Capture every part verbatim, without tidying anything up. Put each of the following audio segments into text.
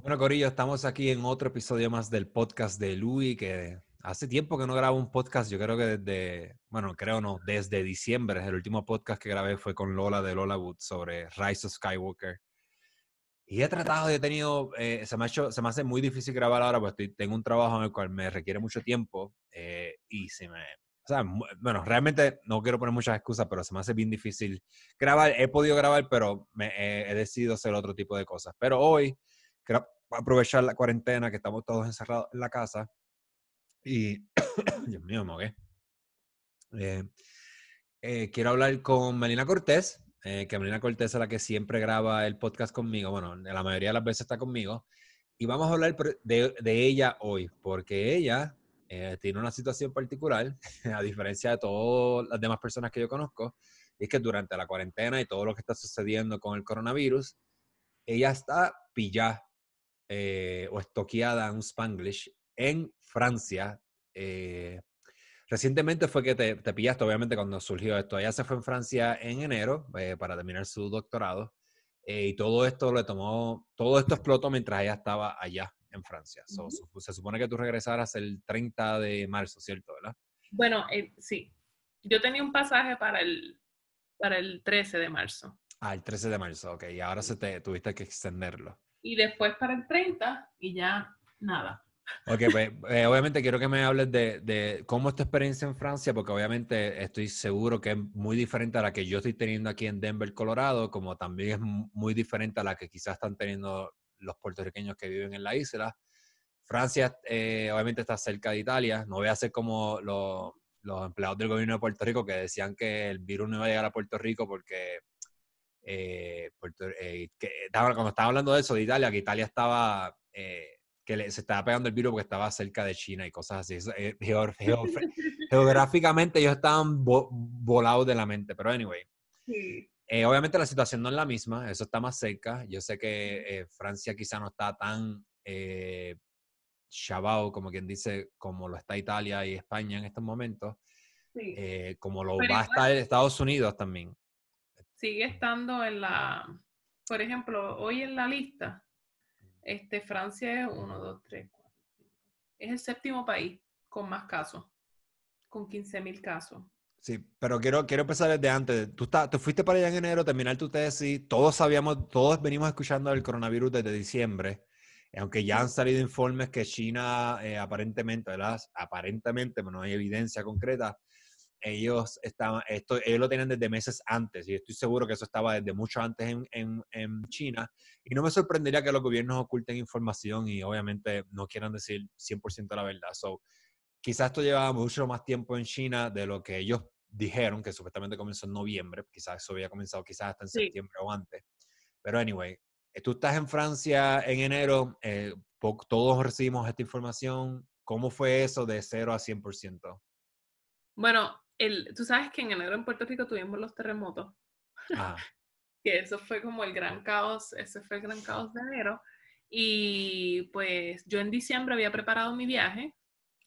Bueno, Corillo, estamos aquí en otro episodio más del podcast de Louis, que hace tiempo que no grabo un podcast, yo creo que desde, bueno, creo no, desde diciembre. El último podcast que grabé fue con Lola de Lola Wood sobre Rise of Skywalker. Y he tratado, he tenido, eh, se, me ha hecho, se me hace muy difícil grabar ahora, pues estoy, tengo un trabajo en el cual me requiere mucho tiempo eh, y se me, o sea, mu- bueno, realmente no quiero poner muchas excusas, pero se me hace bien difícil grabar. He podido grabar, pero me, eh, he decidido hacer otro tipo de cosas. Pero hoy quiero aprovechar la cuarentena, que estamos todos encerrados en la casa y, Dios mío, me ahogué. Eh, eh, quiero hablar con Melina Cortés, eh, que Melina Cortés es la que siempre graba el podcast conmigo. Bueno, la mayoría de las veces está conmigo. Y vamos a hablar de, de ella hoy, porque ella eh, tiene una situación particular, a diferencia de todas las demás personas que yo conozco, y es que durante la cuarentena y todo lo que está sucediendo con el coronavirus, ella está pillada eh, o estoqueada en un Spanglish en Francia. Eh, Recientemente fue que te, te pillaste, obviamente, cuando surgió esto. Ella se fue en Francia en enero eh, para terminar su doctorado eh, y todo esto le tomó, todo esto explotó mientras ella estaba allá en Francia. So, Ujú. so, se supone que tú regresaras el treinta de marzo, ¿cierto? ¿Verdad? Bueno, eh, sí. Yo tenía un pasaje para el, para el trece de marzo Ah, el trece de marzo, ok. Y ahora se te tuviste que extenderlo. y después para el treinta y ya nada. Ok, pues eh, obviamente quiero que me hables de, de cómo es tu experiencia en Francia, porque obviamente estoy seguro que es muy diferente a la que yo estoy teniendo aquí en Denver, Colorado, como también es mu- muy diferente a la que quizás están teniendo los puertorriqueños que viven en la isla. Francia eh, obviamente está cerca de Italia, no voy a hacer como los, los empleados del gobierno de Puerto Rico que decían que el virus no iba a llegar a Puerto Rico porque eh, Puerto, eh, que, cuando estaba hablando de eso, de Italia, que Italia estaba, eh, que le, se estaba pegando el virus porque estaba cerca de China y cosas así. Eso, eh, geog geog geográficamente ellos estaban vo volados de la mente, pero anyway. Sí. Eh, obviamente la situación no es la misma, eso está más cerca. Yo sé que eh, Francia quizá no está tan eh, chavao, como quien dice, como lo está Italia y España en estos momentos, Sí. eh, como lo Pero va a igual estar Estados Unidos también. sigue estando en la, por ejemplo, hoy en la lista, este, Francia es uno, dos, tres, cuatro, cinco. Es el séptimo país con más casos, con quince mil casos. Sí, pero quiero, quiero empezar desde antes. Tú, está, tú fuiste para allá en enero, terminar tu tesis. Todos sabíamos, todos venimos escuchando del coronavirus desde diciembre, aunque ya han salido informes que China eh, aparentemente, ¿verdad? Aparentemente, pero no hay evidencia concreta. Ellos estaban, esto, ellos lo tenían desde meses antes, y estoy seguro que eso estaba desde mucho antes en, en, en China. Y no me sorprendería que los gobiernos oculten información y obviamente no quieran decir cien por ciento la verdad. So, quizás esto llevaba mucho más tiempo en China de lo que ellos dijeron, que supuestamente comenzó en noviembre, quizás eso había comenzado quizás hasta en Sí. septiembre o antes. Pero anyway, eh, tú estás en Francia en enero, eh, todos recibimos esta información. ¿Cómo fue eso de cero a cien por ciento? Bueno, el, tú sabes que en enero en Puerto Rico tuvimos los terremotos, Ah, que eso fue como el gran caos, ese fue el gran caos de enero. Y pues yo en diciembre había preparado mi viaje.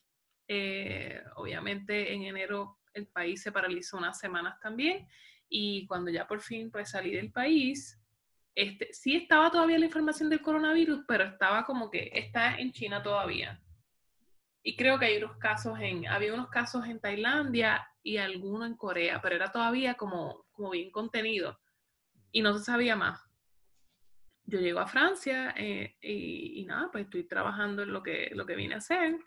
Eh, obviamente en enero el país se paralizó unas semanas también. Y cuando ya por fin pues salí del país, este, sí estaba todavía la información del coronavirus, pero estaba como que está en China todavía. Y creo que hay unos casos en, había unos casos en Tailandia y alguno en Corea, pero era todavía como, como bien contenido y no se sabía más. Yo llego a Francia eh, y, y, nada, pues estoy trabajando en lo que, lo que vine a hacer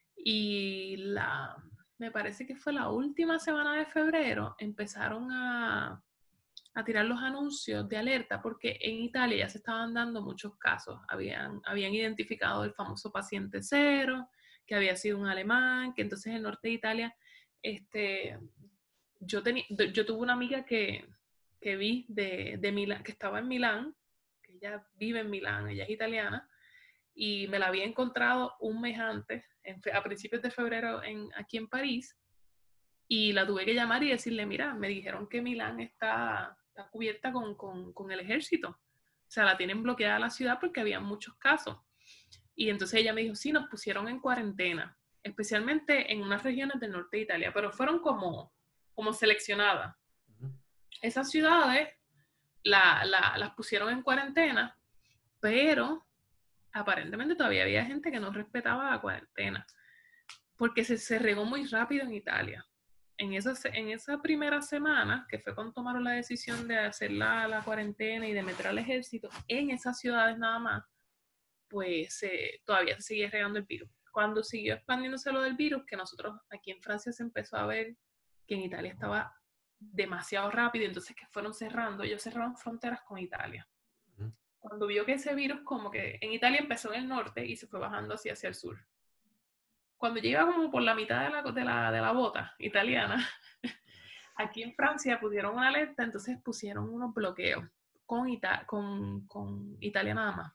y la, me parece que fue la última semana de febrero, empezaron a, a tirar los anuncios de alerta porque en Italia ya se estaban dando muchos casos. Habían, habían identificado el famoso paciente cero, que había sido un alemán, que entonces en el norte de Italia, este, yo, tení, yo tuve una amiga que, que vi de, de Milán, que estaba en Milán, que ella vive en Milán, ella es italiana, y me la había encontrado un mes antes, en, a principios de febrero en, aquí en París, y la tuve que llamar y decirle, mira, me dijeron que Milán está, está cubierta con, con, con el ejército. O sea, la tienen bloqueada la ciudad porque había muchos casos. Y entonces ella me dijo, sí, nos pusieron en cuarentena, especialmente en unas regiones del norte de Italia, pero fueron como, como seleccionadas. Esas ciudades la, la, las pusieron en cuarentena, pero aparentemente todavía había gente que no respetaba la cuarentena, porque se, se regó muy rápido en Italia. En esa, en esa primera semana, que fue cuando tomaron la decisión de hacer la, la cuarentena y de meter al ejército, en esas ciudades nada más, pues eh, todavía se seguía regando el virus. Cuando siguió expandiéndose lo del virus, que nosotros aquí en Francia se empezó a ver que en Italia estaba demasiado rápido, entonces que fueron cerrando, ellos cerraron fronteras con Italia. Uh-huh. Cuando vio que ese virus como que en Italia empezó en el norte y se fue bajando así hacia el sur. Cuando llega como por la mitad de la, de la, de la bota italiana, aquí en Francia pusieron una alerta, entonces pusieron unos bloqueos con, Ita con, con Italia nada más.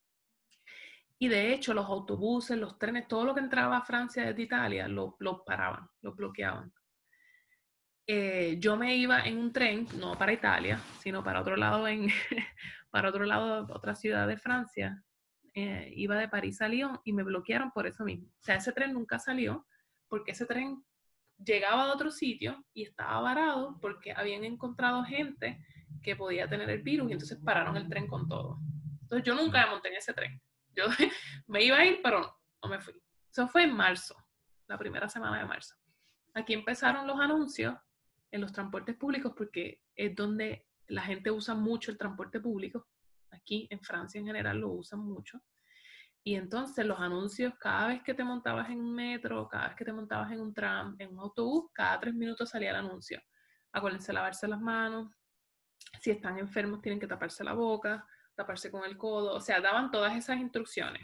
Y de hecho los autobuses, los trenes, todo lo que entraba a Francia desde Italia, lo, lo paraban, lo bloqueaban. Eh, yo me iba en un tren, no para Italia, sino para otro lado, en, para otro lado, otra ciudad de Francia. Eh, iba de París a Lyon y me bloquearon por eso mismo. O sea, ese tren nunca salió porque ese tren llegaba a otro sitio y estaba varado porque habían encontrado gente que podía tener el virus y entonces pararon el tren con todo. Entonces yo nunca me monté en ese tren. Yo me iba a ir, pero no, no me fui. Eso fue en marzo, la primera semana de marzo. Aquí empezaron los anuncios en los transportes públicos porque es donde la gente usa mucho el transporte público. Aquí en Francia en general lo usan mucho. Y entonces los anuncios, cada vez que te montabas en un metro, cada vez que te montabas en un tram, en un autobús, cada tres minutos salía el anuncio. Acuérdense lavarse las manos. Si están enfermos tienen que taparse la boca, taparse con el codo. O sea, daban todas esas instrucciones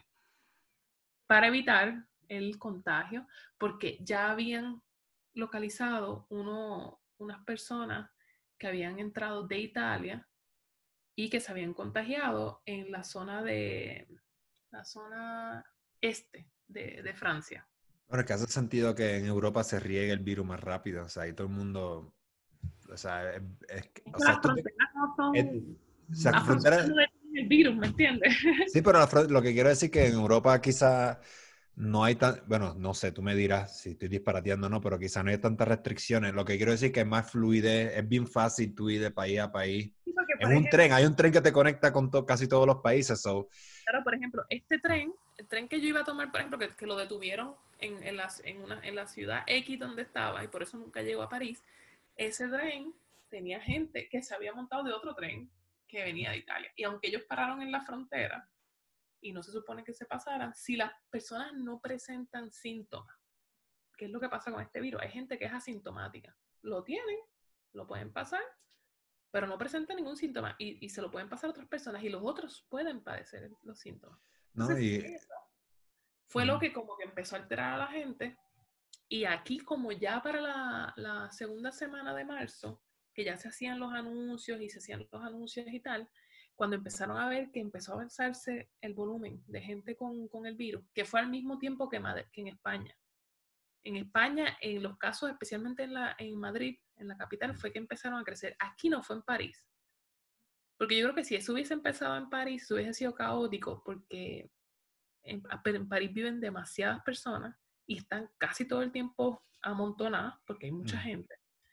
para evitar el contagio, porque ya habían localizado uno, unas personas que habían entrado de Italia y que se habían contagiado en la zona de la zona este de, de Francia. Bueno, que hace sentido que en Europa se riegue el virus más rápido, o sea, ahí todo el mundo, o sea, es, es, es o sea, las fronteras no son, es, o sea, las fronteras no detienen el virus, ¿me entiendes? Sí, pero la, lo que quiero decir es que en Europa quizá no hay tan, bueno, no sé, tú me dirás si estoy disparateando o no, pero quizá no hay tantas restricciones. Lo que quiero decir es que es más fluidez, es bien fácil tú ir de país a país. Sí, porque, es un ejemplo, tren, hay un tren que te conecta con to, casi todos los países. So. Claro, por ejemplo, este tren, el tren que yo iba a tomar, por ejemplo, que, que lo detuvieron en, en, las, en, una, en la ciudad X donde estaba y por eso nunca llegó a París, ese tren tenía gente que se había montado de otro tren que venía de Italia. Y aunque ellos pararon en la frontera y no se supone que se pasaran, si las personas no presentan síntomas, ¿qué es lo que pasa con este virus? Hay gente que es asintomática. Lo tienen, lo pueden pasar, pero no presenta ningún síntoma y, y se lo pueden pasar a otras personas y los otros pueden padecer los síntomas. Entonces, no, y... eso fue uh-huh. lo que como que empezó a alterar a la gente y aquí como ya para la, la segunda semana de marzo, que ya se hacían los anuncios y se hacían los anuncios y tal, cuando empezaron a ver que empezó a avanzarse el volumen de gente con, con el virus, que fue al mismo tiempo que, Madrid, que en España. En España, en los casos, especialmente en, la, en Madrid, en la capital, fue que empezaron a crecer. Aquí no fue en París. Porque yo creo que si eso hubiese empezado en París, eso hubiese sido caótico, porque en, en París viven demasiadas personas y están casi todo el tiempo amontonadas, porque hay mucha mm. gente.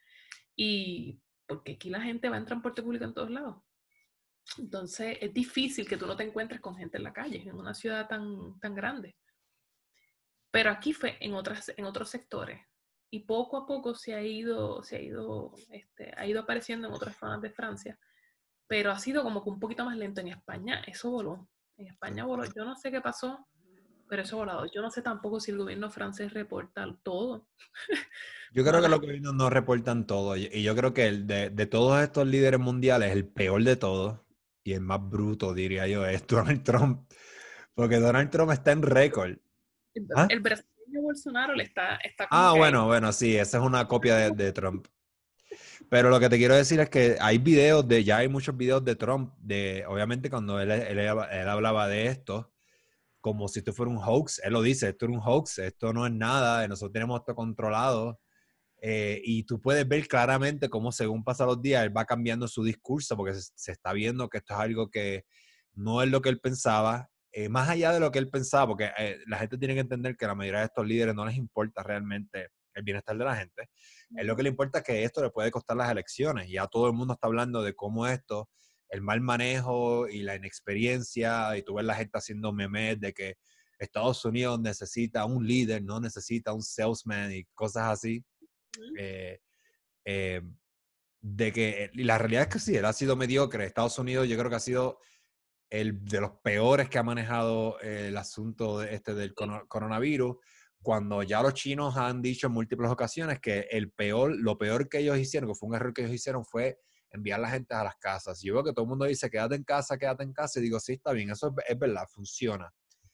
Y porque aquí la gente va en transporte público en todos lados. Entonces, es difícil que tú no te encuentres con gente en la calle, en una ciudad tan, tan grande. Pero aquí fue en, otras, en otros sectores. Y poco a poco se ha ido, se ha ido, este, ha ido apareciendo en otras zonas de Francia. Pero ha sido como que un poquito más lento. En España eso voló. En España voló. Yo no sé qué pasó, pero eso volado. Yo no sé tampoco si el gobierno francés reporta todo. Yo creo que los gobiernos no reportan todo. Y yo creo que el de, de todos estos líderes mundiales, el peor de todos, y el más bruto, diría yo, es Donald Trump. Porque Donald Trump está en récord. ¿Ah? El brasileño Bolsonaro le está, está como Ah, bueno, ahí. bueno, sí, esa es una copia de, de Trump. Pero lo que te quiero decir es que hay videos de, ya hay muchos videos de Trump, de, obviamente cuando él, él, él hablaba de esto, como si esto fuera un hoax, él lo dice, esto es un hoax, esto no es nada, nosotros tenemos esto controlado, eh, y tú puedes ver claramente cómo según pasan los días, él va cambiando su discurso, porque se, se está viendo que esto es algo que no es lo que él pensaba, eh, más allá de lo que él pensaba, porque eh, la gente tiene que entender que la mayoría de estos líderes no les importa realmente el bienestar de la gente. Uh-huh. Es lo que le importa es que esto le puede costar las elecciones. Ya todo el mundo está hablando de cómo esto el mal manejo y la inexperiencia, y tú ves la gente haciendo memes de que Estados Unidos necesita un líder, no necesita un salesman y cosas así. Ujú. Eh, eh, de que, y la realidad es que sí, él ha sido mediocre. Estados Unidos yo creo que ha sido el de los peores que ha manejado eh, el asunto de este del cono- coronavirus, cuando ya los chinos han dicho en múltiples ocasiones que el peor, lo peor que ellos hicieron, que fue un error que ellos hicieron, fue enviar a la gente a las casas. Y yo veo que todo el mundo dice, quédate en casa, quédate en casa, y digo, sí, está bien, eso es, es verdad, funciona.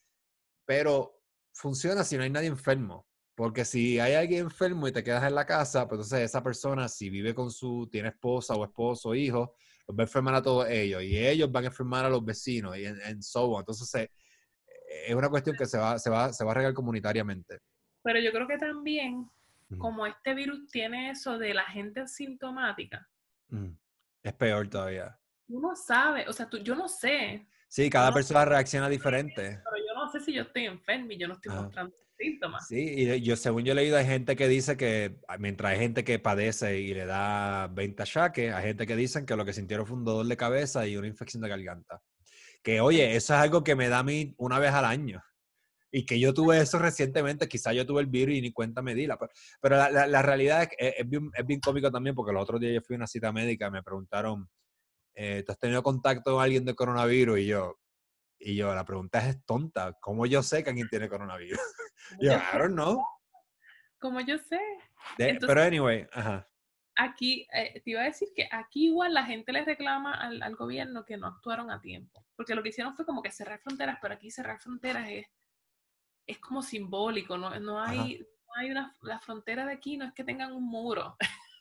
Pero funciona si no hay nadie enfermo. Porque si hay alguien enfermo y te quedas en la casa, pues entonces esa persona, si vive con su, tiene esposa o esposo o hijo, los va a enfermar a todos ellos. Y ellos van a enfermar a los vecinos y en, en so on. Entonces eh, es una cuestión que se va, se va, se va a regar comunitariamente. Pero yo creo que también, Mm, como este virus tiene eso de la gente asintomática, mm. Es peor todavía. tú no sabes, o sea, tú, yo no sé, Sí, yo cada no, persona reacciona diferente. pero yo no sé si yo estoy enferma y yo no estoy Ajá. mostrando síntomas. Sí, y yo, según yo he leído, hay gente que dice que mientras hay gente que padece y le da veinte achaques, hay gente que dicen que lo que sintieron fue un dolor de cabeza y una infección de garganta. Que oye, eso es algo que me da a mí una vez al año. Y que yo tuve eso recientemente, quizás yo tuve el virus y ni cuenta me di. La, pero la, la, la realidad es que es, es, bien, es bien cómico también, porque los otros días yo fui a una cita médica y me preguntaron, eh, ¿tú has tenido contacto con alguien de coronavirus? Y yo, y yo, la pregunta es tonta. ¿Cómo yo sé que alguien tiene coronavirus? Como Y yo, yo I sé, don't know. como yo sé. De, Entonces, pero anyway, ajá. aquí, eh, te iba a decir que aquí igual la gente le reclama al, al gobierno que no actuaron a tiempo, porque lo que hicieron fue como que cerrar fronteras, pero aquí cerrar fronteras es, es como simbólico, no, no Ajá. hay, no hay una, la frontera de aquí no es que tengan un muro.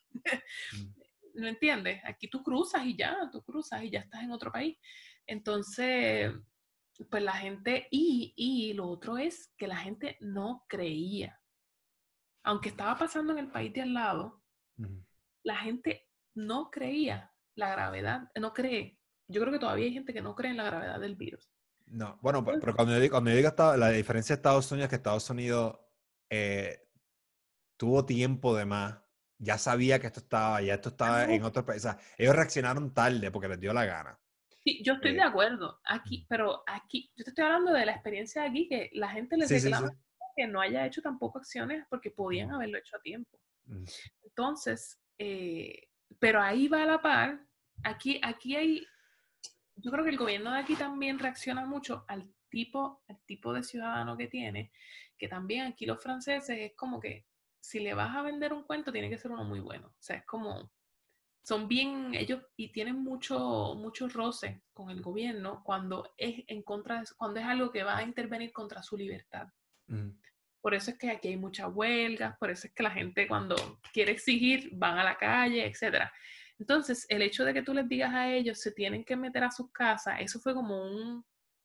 Mm. ¿No entiendes? Aquí tú cruzas y ya, tú cruzas y ya estás en otro país. Entonces, pues la gente, y, y lo otro es que la gente no creía. Aunque estaba pasando en el país de al lado, Mm. la gente no creía la gravedad, no cree. Yo creo que todavía hay gente que no cree en la gravedad del virus. No, bueno, pero Entonces, pero cuando yo digo, cuando yo digo Estados- la diferencia de Estados Unidos es que Estados Unidos eh, tuvo tiempo de más, ya sabía que esto estaba, ya esto estaba en otro país. O sea, ellos reaccionaron tarde porque les dio la gana. sí, yo estoy de Eh, acuerdo aquí, pero aquí, yo te estoy hablando de la experiencia de aquí, que la gente les sí, sí, reclama sí. que no haya hecho tampoco acciones porque podían Mm, haberlo hecho a tiempo. mm, Entonces, eh, pero ahí va a la par, aquí, aquí hay, yo creo que el gobierno de aquí también reacciona mucho al tipo, al tipo de ciudadano que tiene, que también aquí los franceses es como que si le vas a vender un cuento tiene que ser uno muy bueno, o sea, es como, son bien, ellos, y tienen mucho, mucho roce con el gobierno cuando es en contra de, cuando es algo que va a intervenir contra su libertad. mm, Por eso es que aquí hay muchas huelgas, por eso es que la gente cuando quiere exigir van a la calle, etcétera. Entonces, el hecho de que tú les digas a ellos se tienen que meter a sus casas, eso fue como un,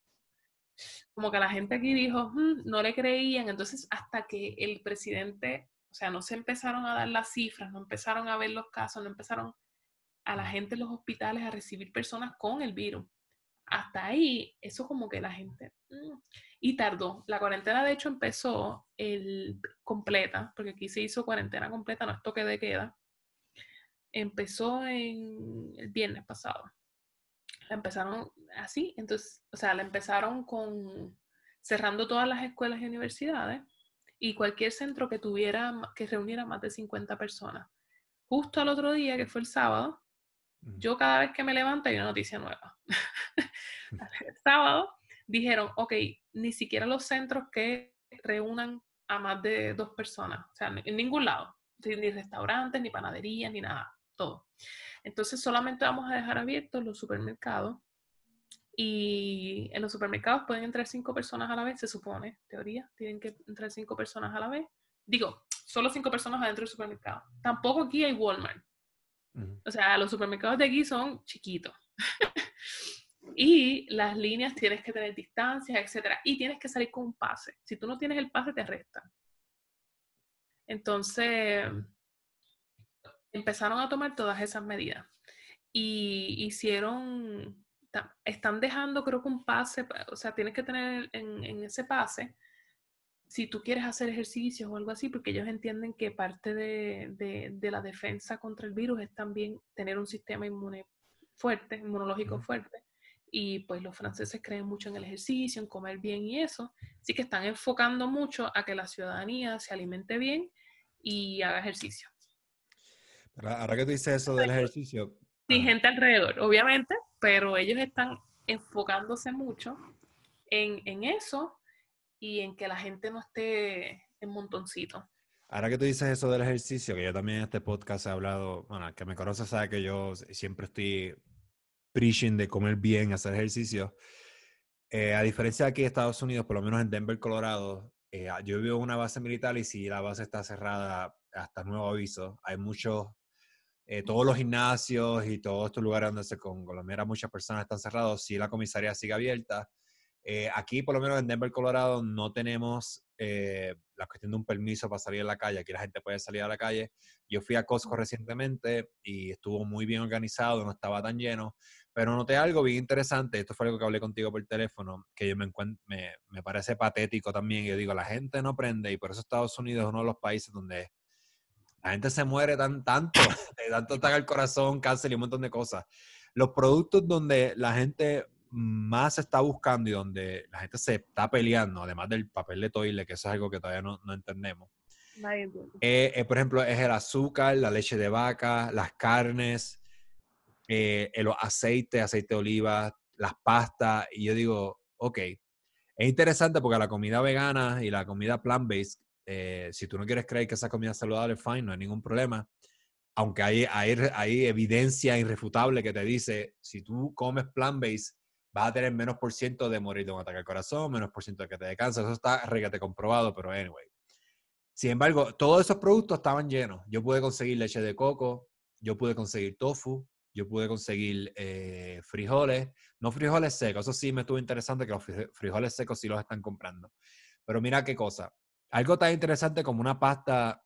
como que la gente aquí dijo, "Hmm", no le creían. Entonces, hasta que el presidente, o sea, no se empezaron a dar las cifras, no empezaron a ver los casos, no empezaron a la mm, gente en los hospitales a recibir personas con el virus. Hasta ahí, eso como que la gente... mm, y tardó. La cuarentena de hecho empezó el, completa, porque aquí se hizo cuarentena completa, no es toque de queda. Empezó en el viernes pasado. La empezaron así, entonces, o sea, la empezaron con cerrando todas las escuelas y universidades y cualquier centro que tuviera, que reuniera más de cincuenta personas. Justo al otro día, que fue el sábado, mm, yo cada vez que me levanto hay una noticia nueva. El sábado dijeron, ok, ni siquiera los centros que reúnan a más de dos personas, o sea, en ningún lado, ni restaurantes, ni panaderías, ni nada, todo. Entonces solamente vamos a dejar abiertos los supermercados y en los supermercados pueden entrar cinco personas a la vez, se supone, teoría, tienen que entrar cinco personas a la vez. Digo, solo cinco personas adentro del supermercado. Tampoco aquí hay Walmart. mm. O sea, los supermercados de aquí son chiquitos. Y las líneas tienes que tener distancias, etcétera. Y tienes que salir con un pase. Si tú no tienes el pase, te arrestan. Entonces, empezaron a tomar todas esas medidas. Y hicieron, están dejando creo que un pase, o sea, tienes que tener en, en ese pase, si tú quieres hacer ejercicios o algo así, porque ellos entienden que parte de, de, de la defensa contra el virus es también tener un sistema inmune fuerte, inmunológico Ujú. fuerte. Y pues los franceses creen mucho en el ejercicio, en comer bien y eso. Así que están enfocando mucho a que la ciudadanía se alimente bien y haga ejercicio. Pero ahora que tú dices eso del ejercicio, Sin ajá. gente alrededor, obviamente, pero ellos están enfocándose mucho en, en eso y en que la gente no esté en montoncito. Ahora que tú dices eso del ejercicio, que yo también en este podcast he hablado, bueno, el que me conoce sabe que yo siempre estoy preaching de comer bien, hacer ejercicio. Eh, a diferencia de aquí en Estados Unidos, por lo menos en Denver, Colorado, eh, yo vivo en una base militar y si la base está cerrada hasta nuevo aviso, hay muchos, eh, todos los gimnasios y todos estos lugares donde se conglomera muchas personas están cerrados, si la comisaría sigue abierta. Eh, aquí, por lo menos en Denver, Colorado, no tenemos eh, la cuestión de un permiso para salir a la calle. Aquí la gente puede salir a la calle. Yo fui a Costco recientemente y estuvo muy bien organizado, no estaba tan lleno, pero noté algo bien interesante. Esto fue algo que hablé contigo por teléfono, que yo me, me, me parece patético también. Yo digo, la gente no aprende y por eso Estados Unidos es uno de los países donde la gente se muere tan, tanto, de tanto ataque al corazón, cáncer y un montón de cosas. Los productos donde la gente más está buscando y donde la gente se está peleando, además del papel de toile, que eso es algo que todavía no, no entendemos. Nadie entiende. Eh, eh, por ejemplo, es el azúcar, la leche de vaca, las carnes, eh, los aceites, aceite de oliva, las pastas. Y yo digo, ok, es interesante porque la comida vegana y la comida plant-based, eh, si tú no quieres creer que esa comida es saludable, fine, no hay ningún problema. Aunque hay, hay, hay evidencia irrefutable que te dice, si tú comes plant-based, vas a tener menos por ciento de morir de un ataque al corazón, menos por ciento de que te dé cáncer. Eso está requete comprobado, pero anyway. Sin embargo, todos esos productos estaban llenos. Yo pude conseguir leche de coco, yo pude conseguir tofu, yo pude conseguir eh, frijoles, no frijoles secos, eso sí me estuvo interesante que los frijoles secos sí los están comprando. Pero mira qué cosa, algo tan interesante como una pasta,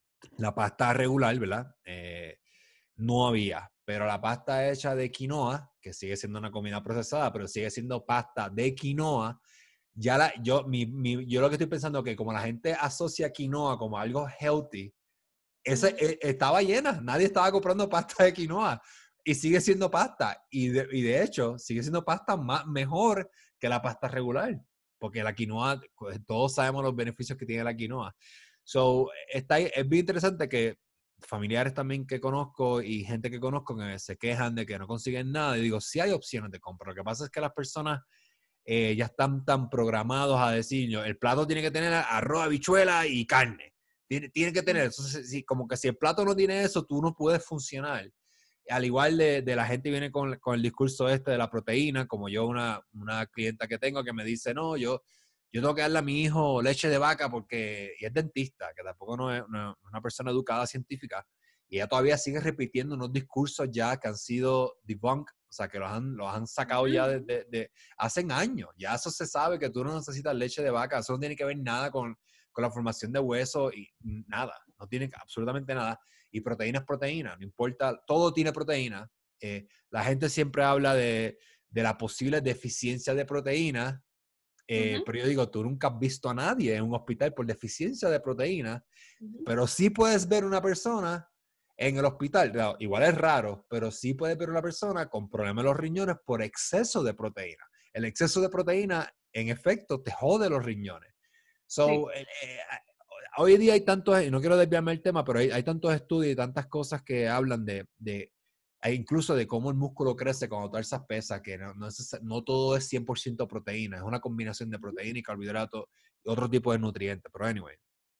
la pasta regular, ¿verdad? Eh, no había, pero la pasta hecha de quinoa, que sigue siendo una comida procesada, pero sigue siendo pasta de quinoa, ya la, yo, mi, mi, yo lo que estoy pensando es que como la gente asocia quinoa como algo healthy, ese, Mm. eh, estaba llena, nadie estaba comprando pasta de quinoa y sigue siendo pasta y de, y de hecho sigue siendo pasta más, mejor que la pasta regular, porque la quinoa, pues, todos sabemos los beneficios que tiene la quinoa. So, está, es bien interesante que familiares también que conozco y gente que conozco que se quejan de que no consiguen nada y digo, sí hay opciones de compra, lo que pasa es que las personas eh, ya están tan programados a decir, yo, el plato tiene que tener arroz, habichuela y carne. Tiene, tiene que tener, entonces, si, como que si el plato no tiene eso, tú no puedes funcionar. Al igual de, de la gente viene con, con, el discurso este de la proteína, como yo una, una clienta que tengo que me dice, no, yo, yo tengo que darle a mi hijo leche de vaca porque, y es dentista, que tampoco no es una, una persona educada científica, y ella todavía sigue repitiendo unos discursos ya que han sido debunked, o sea, que los han, los han sacado ya de, de, de hace años. Ya eso se sabe que tú no necesitas leche de vaca, eso no tiene que ver nada con, con la formación de hueso y nada, no tiene absolutamente nada. Y proteína es proteína, no importa, todo tiene proteína. Eh, la gente siempre habla de, de la posible deficiencia de proteína, eh, Uh-huh. pero yo digo, tú nunca has visto a nadie en un hospital por deficiencia de proteína, Uh-huh. pero sí puedes ver una persona en el hospital, claro, igual es raro, pero sí puedes ver una persona con problemas en los riñones por exceso de proteína. El exceso de proteína, en efecto, te jode los riñones. So, Sí. eh, eh, hoy en día hay tantos, y no quiero desviarme del tema, pero hay, hay tantos estudios y tantas cosas que hablan de, de incluso de cómo el músculo crece cuando tú alzas pesas, que no, no, es, no todo es cien por ciento proteína, es una combinación de proteína y carbohidratos y otro tipo de nutrientes, pero anyway.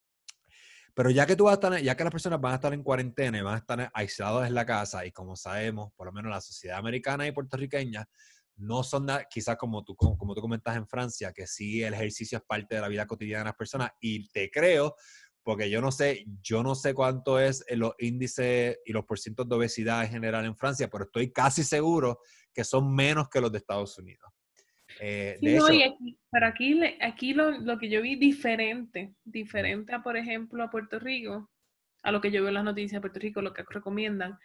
Pero ya que tú vas a estar, ya que las personas van a estar en cuarentena y van a estar aislados en la casa, y como sabemos, por lo menos la sociedad americana y puertorriqueña, no son nada, quizás como tú, como, como tú comentas en Francia, que sí el ejercicio es parte de la vida cotidiana de las personas, y te creo, porque yo no sé, yo no sé cuánto es los índices y los porcientos de obesidad en general en Francia, pero estoy casi seguro que son menos que los de Estados Unidos. Eh, Sí, de no, y hecho, aquí, pero aquí, le- aquí lo, lo que yo vi diferente, diferente a, por ejemplo, a Puerto Rico, a lo que yo veo en las noticias de Puerto Rico, lo que recomiendan,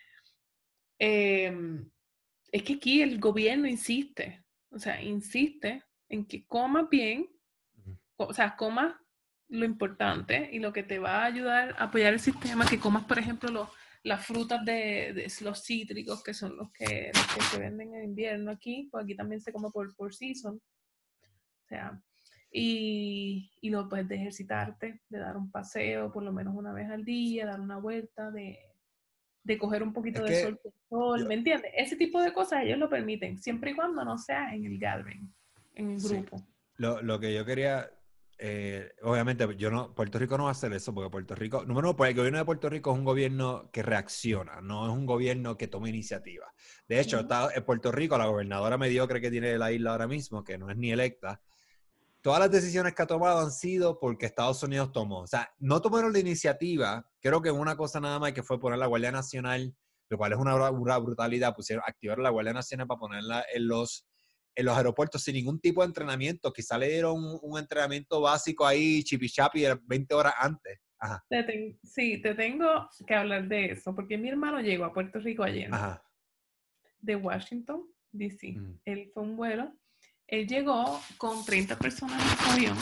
eh, es que aquí el gobierno insiste, o sea, insiste en que comas bien, o sea, comas lo importante y lo que te va a ayudar a apoyar el sistema, que comas, por ejemplo, los, las frutas de, de los cítricos, que son los que, los que se venden en invierno aquí, pues aquí también se come por, por season. O sea, y, y luego pues de ejercitarte, de dar un paseo por lo menos una vez al día, dar una vuelta, de, de coger un poquito Es de que sol por sol, yo, ¿me entiendes? Ese tipo de cosas ellos lo permiten, siempre y cuando no sea en el gathering, en el sí, grupo. lo, lo que yo quería, eh, obviamente, yo no, Puerto Rico no va a hacer eso porque Puerto Rico, número uno, pues el gobierno de Puerto Rico es un gobierno que reacciona, no es un gobierno que toma iniciativa. De hecho, Uh-huh. está, en Puerto Rico, la gobernadora mediocre que tiene la isla ahora mismo, que no es ni electa, todas las decisiones que ha tomado han sido porque Estados Unidos tomó. O sea, no tomaron la iniciativa. Creo que una cosa nada más que fue poner la Guardia Nacional, lo cual es una, una brutalidad. Pusieron, activar la Guardia Nacional para ponerla en los, en los aeropuertos sin ningún tipo de entrenamiento. Quizá le dieron un, un entrenamiento básico ahí, chipichapi, veinte horas antes. Ajá. Te ten- sí, te tengo que hablar de eso, porque mi hermano llegó a Puerto Rico ayer, Ajá. de Washington, D C. Mm. Él fue un vuelo. Él llegó con treinta personas en su avión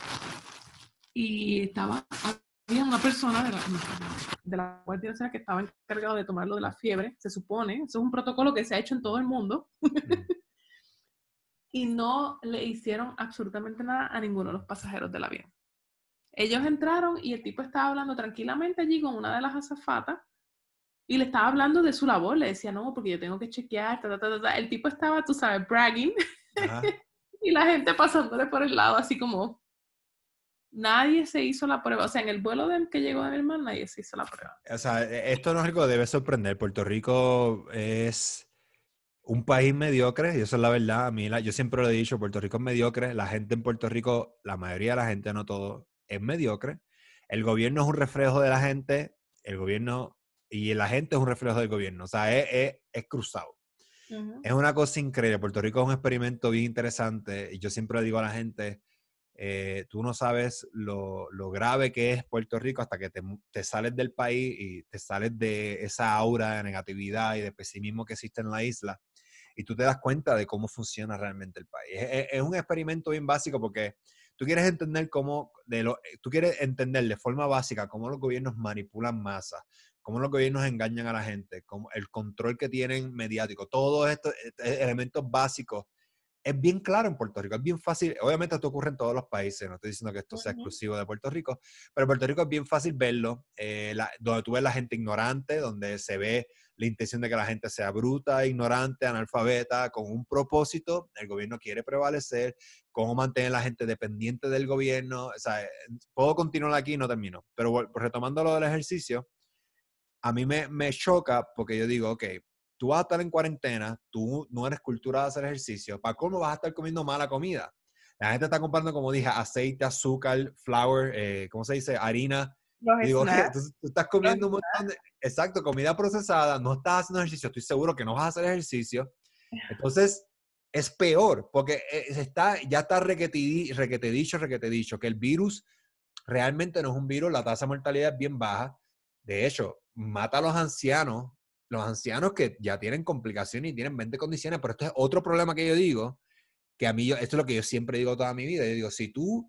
y estaba, había una persona de la, de la Guardia Nacional que estaba encargado de tomarlo de la fiebre, se supone. Eso es un protocolo que se ha hecho en todo el mundo. Mm. Y no le hicieron absolutamente nada a ninguno de los pasajeros del avión. Ellos entraron y el tipo estaba hablando tranquilamente allí con una de las azafatas y le estaba hablando de su labor. Le decía, no, porque yo tengo que chequear. Ta, ta, ta, ta. El tipo estaba, tú sabes, bragging. Ajá. Y la gente pasándole por el lado, así como nadie se hizo la prueba. O sea, en el vuelo del que llegó de mi hermano, nadie se hizo la prueba. O sea, esto no es algo que debe sorprender. Puerto Rico es un país mediocre, y eso es la verdad. A mí, la, yo siempre lo he dicho, Puerto Rico es mediocre. La gente en Puerto Rico, la mayoría de la gente, no todo, es mediocre. El gobierno es un reflejo de la gente, el gobierno y la gente es un reflejo del gobierno. O sea, es, es, es cruzado. Uh-huh. Es una cosa increíble. Puerto Rico es un experimento bien interesante y yo siempre le digo a la gente, eh, tú no sabes lo, lo grave que es Puerto Rico hasta que te, te sales del país y te sales de esa aura de negatividad y de pesimismo que existe en la isla y tú te das cuenta de cómo funciona realmente el país. Es, es un experimento bien básico porque tú quieres entender cómo, de lo, tú quieres entender de forma básica cómo los gobiernos manipulan masas, cómo los gobiernos engañan a la gente, cómo el control que tienen mediático, todos estos elementos básicos. Es bien claro en Puerto Rico, es bien fácil, obviamente esto ocurre en todos los países, no estoy diciendo que esto sea Uh-huh. exclusivo de Puerto Rico, pero en Puerto Rico es bien fácil verlo, eh, la, donde tú ves la gente ignorante, donde se ve la intención de que la gente sea bruta, ignorante, analfabeta, con un propósito, el gobierno quiere prevalecer, cómo mantener a la gente dependiente del gobierno, o sea, puedo continuar aquí y no termino, pero retomando lo del ejercicio, a mí me, me choca porque yo digo, ok, tú vas a estar en cuarentena, tú no eres cultura de hacer ejercicio, ¿para cómo vas a estar comiendo mala comida? La gente está comprando, como dije, aceite, azúcar, flour, eh, ¿cómo se dice? Harina. Los Y digo, snacks. tú, tú estás comiendo un montón de, exacto, comida procesada, no estás haciendo ejercicio, estoy seguro que no vas a hacer ejercicio. Entonces, es peor, porque está, ya está requete, requete dicho, requete dicho, que el virus realmente no es un virus, la tasa de mortalidad es bien baja. De hecho, mata a los ancianos, los ancianos que ya tienen complicaciones y tienen veinte condiciones, pero esto es otro problema que yo digo, que a mí, yo, esto es lo que yo siempre digo toda mi vida, yo digo, si tú,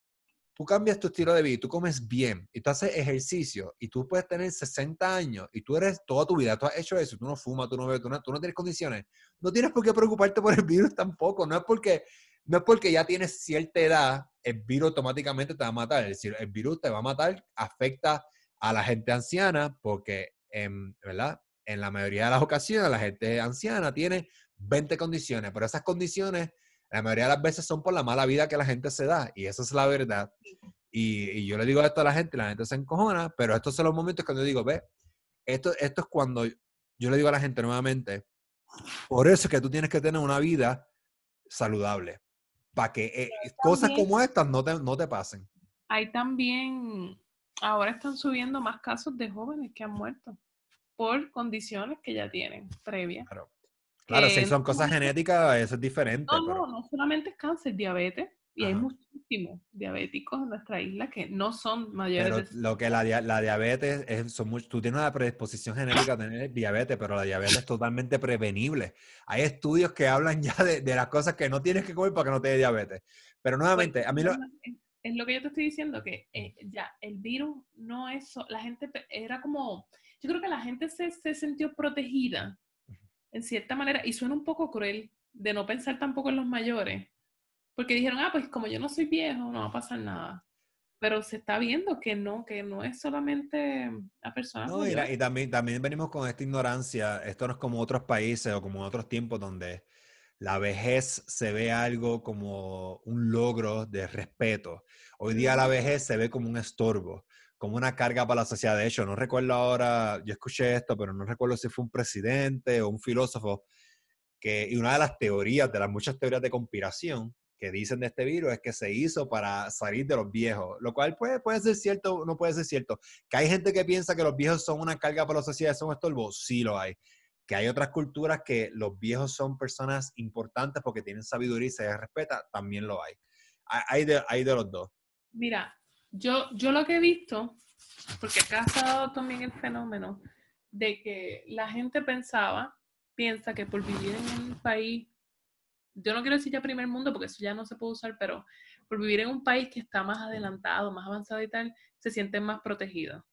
tú cambias tu estilo de vida, tú comes bien, y tú haces ejercicio, y tú puedes tener sesenta años, y tú eres toda tu vida, tú has hecho eso, tú no fumas, tú no bebes, tú no, tú no tienes condiciones, no tienes por qué preocuparte por el virus tampoco, no es porque, no es porque ya tienes cierta edad, el virus automáticamente te va a matar, es decir, el virus te va a matar, afecta a la gente anciana, porque, en, ¿verdad? En la mayoría de las ocasiones, la gente anciana tiene veinte condiciones, pero esas condiciones, la mayoría de las veces son por la mala vida que la gente se da, y esa es la verdad. Y, y yo le digo esto a la gente, la gente se encojona, pero estos son los momentos cuando yo digo, ve, esto, esto es cuando yo le digo a la gente nuevamente, por eso es que tú tienes que tener una vida saludable, para que eh, cosas También como estas no te, no te pasen. hay también, ahora están subiendo más casos de jóvenes que han muerto por condiciones que ya tienen previas. Claro, claro, si Que son no, cosas genéticas, eso es diferente, no, pero... no, no solamente es cáncer, diabetes, y hay Ajá. muchísimos diabéticos en nuestra isla que no son mayores Pero de lo que la, dia- la diabetes es, son muy, tú tienes una predisposición genética a tener diabetes, pero la diabetes es totalmente prevenible. Hay estudios que hablan ya de, de las cosas que no tienes que comer para que no te dé diabetes. Pero Pues, nuevamente, a mí lo... es, es lo que yo te estoy diciendo, que eh, ya el virus no es, so- la gente pe- era como, yo creo que la gente se, se sintió protegida, en cierta manera, y suena un poco cruel de no pensar tampoco en los mayores, porque dijeron, ah, pues como yo no soy viejo, no va a pasar nada. Pero se está viendo que no, que no es solamente a personas No, y, la- mayores. y también, también venimos con esta ignorancia. Esto no es como otros países o como en otros tiempos donde la vejez se ve algo como un logro de respeto. Hoy día la Ujú. vejez se ve como un estorbo, como una carga para la sociedad. De hecho, no recuerdo ahora, yo escuché esto, pero no recuerdo si fue un presidente o un filósofo que, y una de las teorías, de las muchas teorías de conspiración que dicen de este virus es que se hizo para salir de los viejos, lo cual puede, puede ser cierto, no puede ser cierto. Que hay gente que piensa que los viejos son una carga para la sociedad, son estorbos, sí lo hay. Que hay otras culturas que los viejos son personas importantes porque tienen sabiduría y se les respeta, también lo hay. Hay de, hay de los dos. Mira, yo, yo lo que he visto, porque acá se ha dado también el fenómeno de que la gente pensaba, piensa que por vivir en un país, yo no quiero decir ya primer mundo porque eso ya no se puede usar, pero por vivir en un país que está más adelantado, más avanzado y tal, se sienten más protegidos.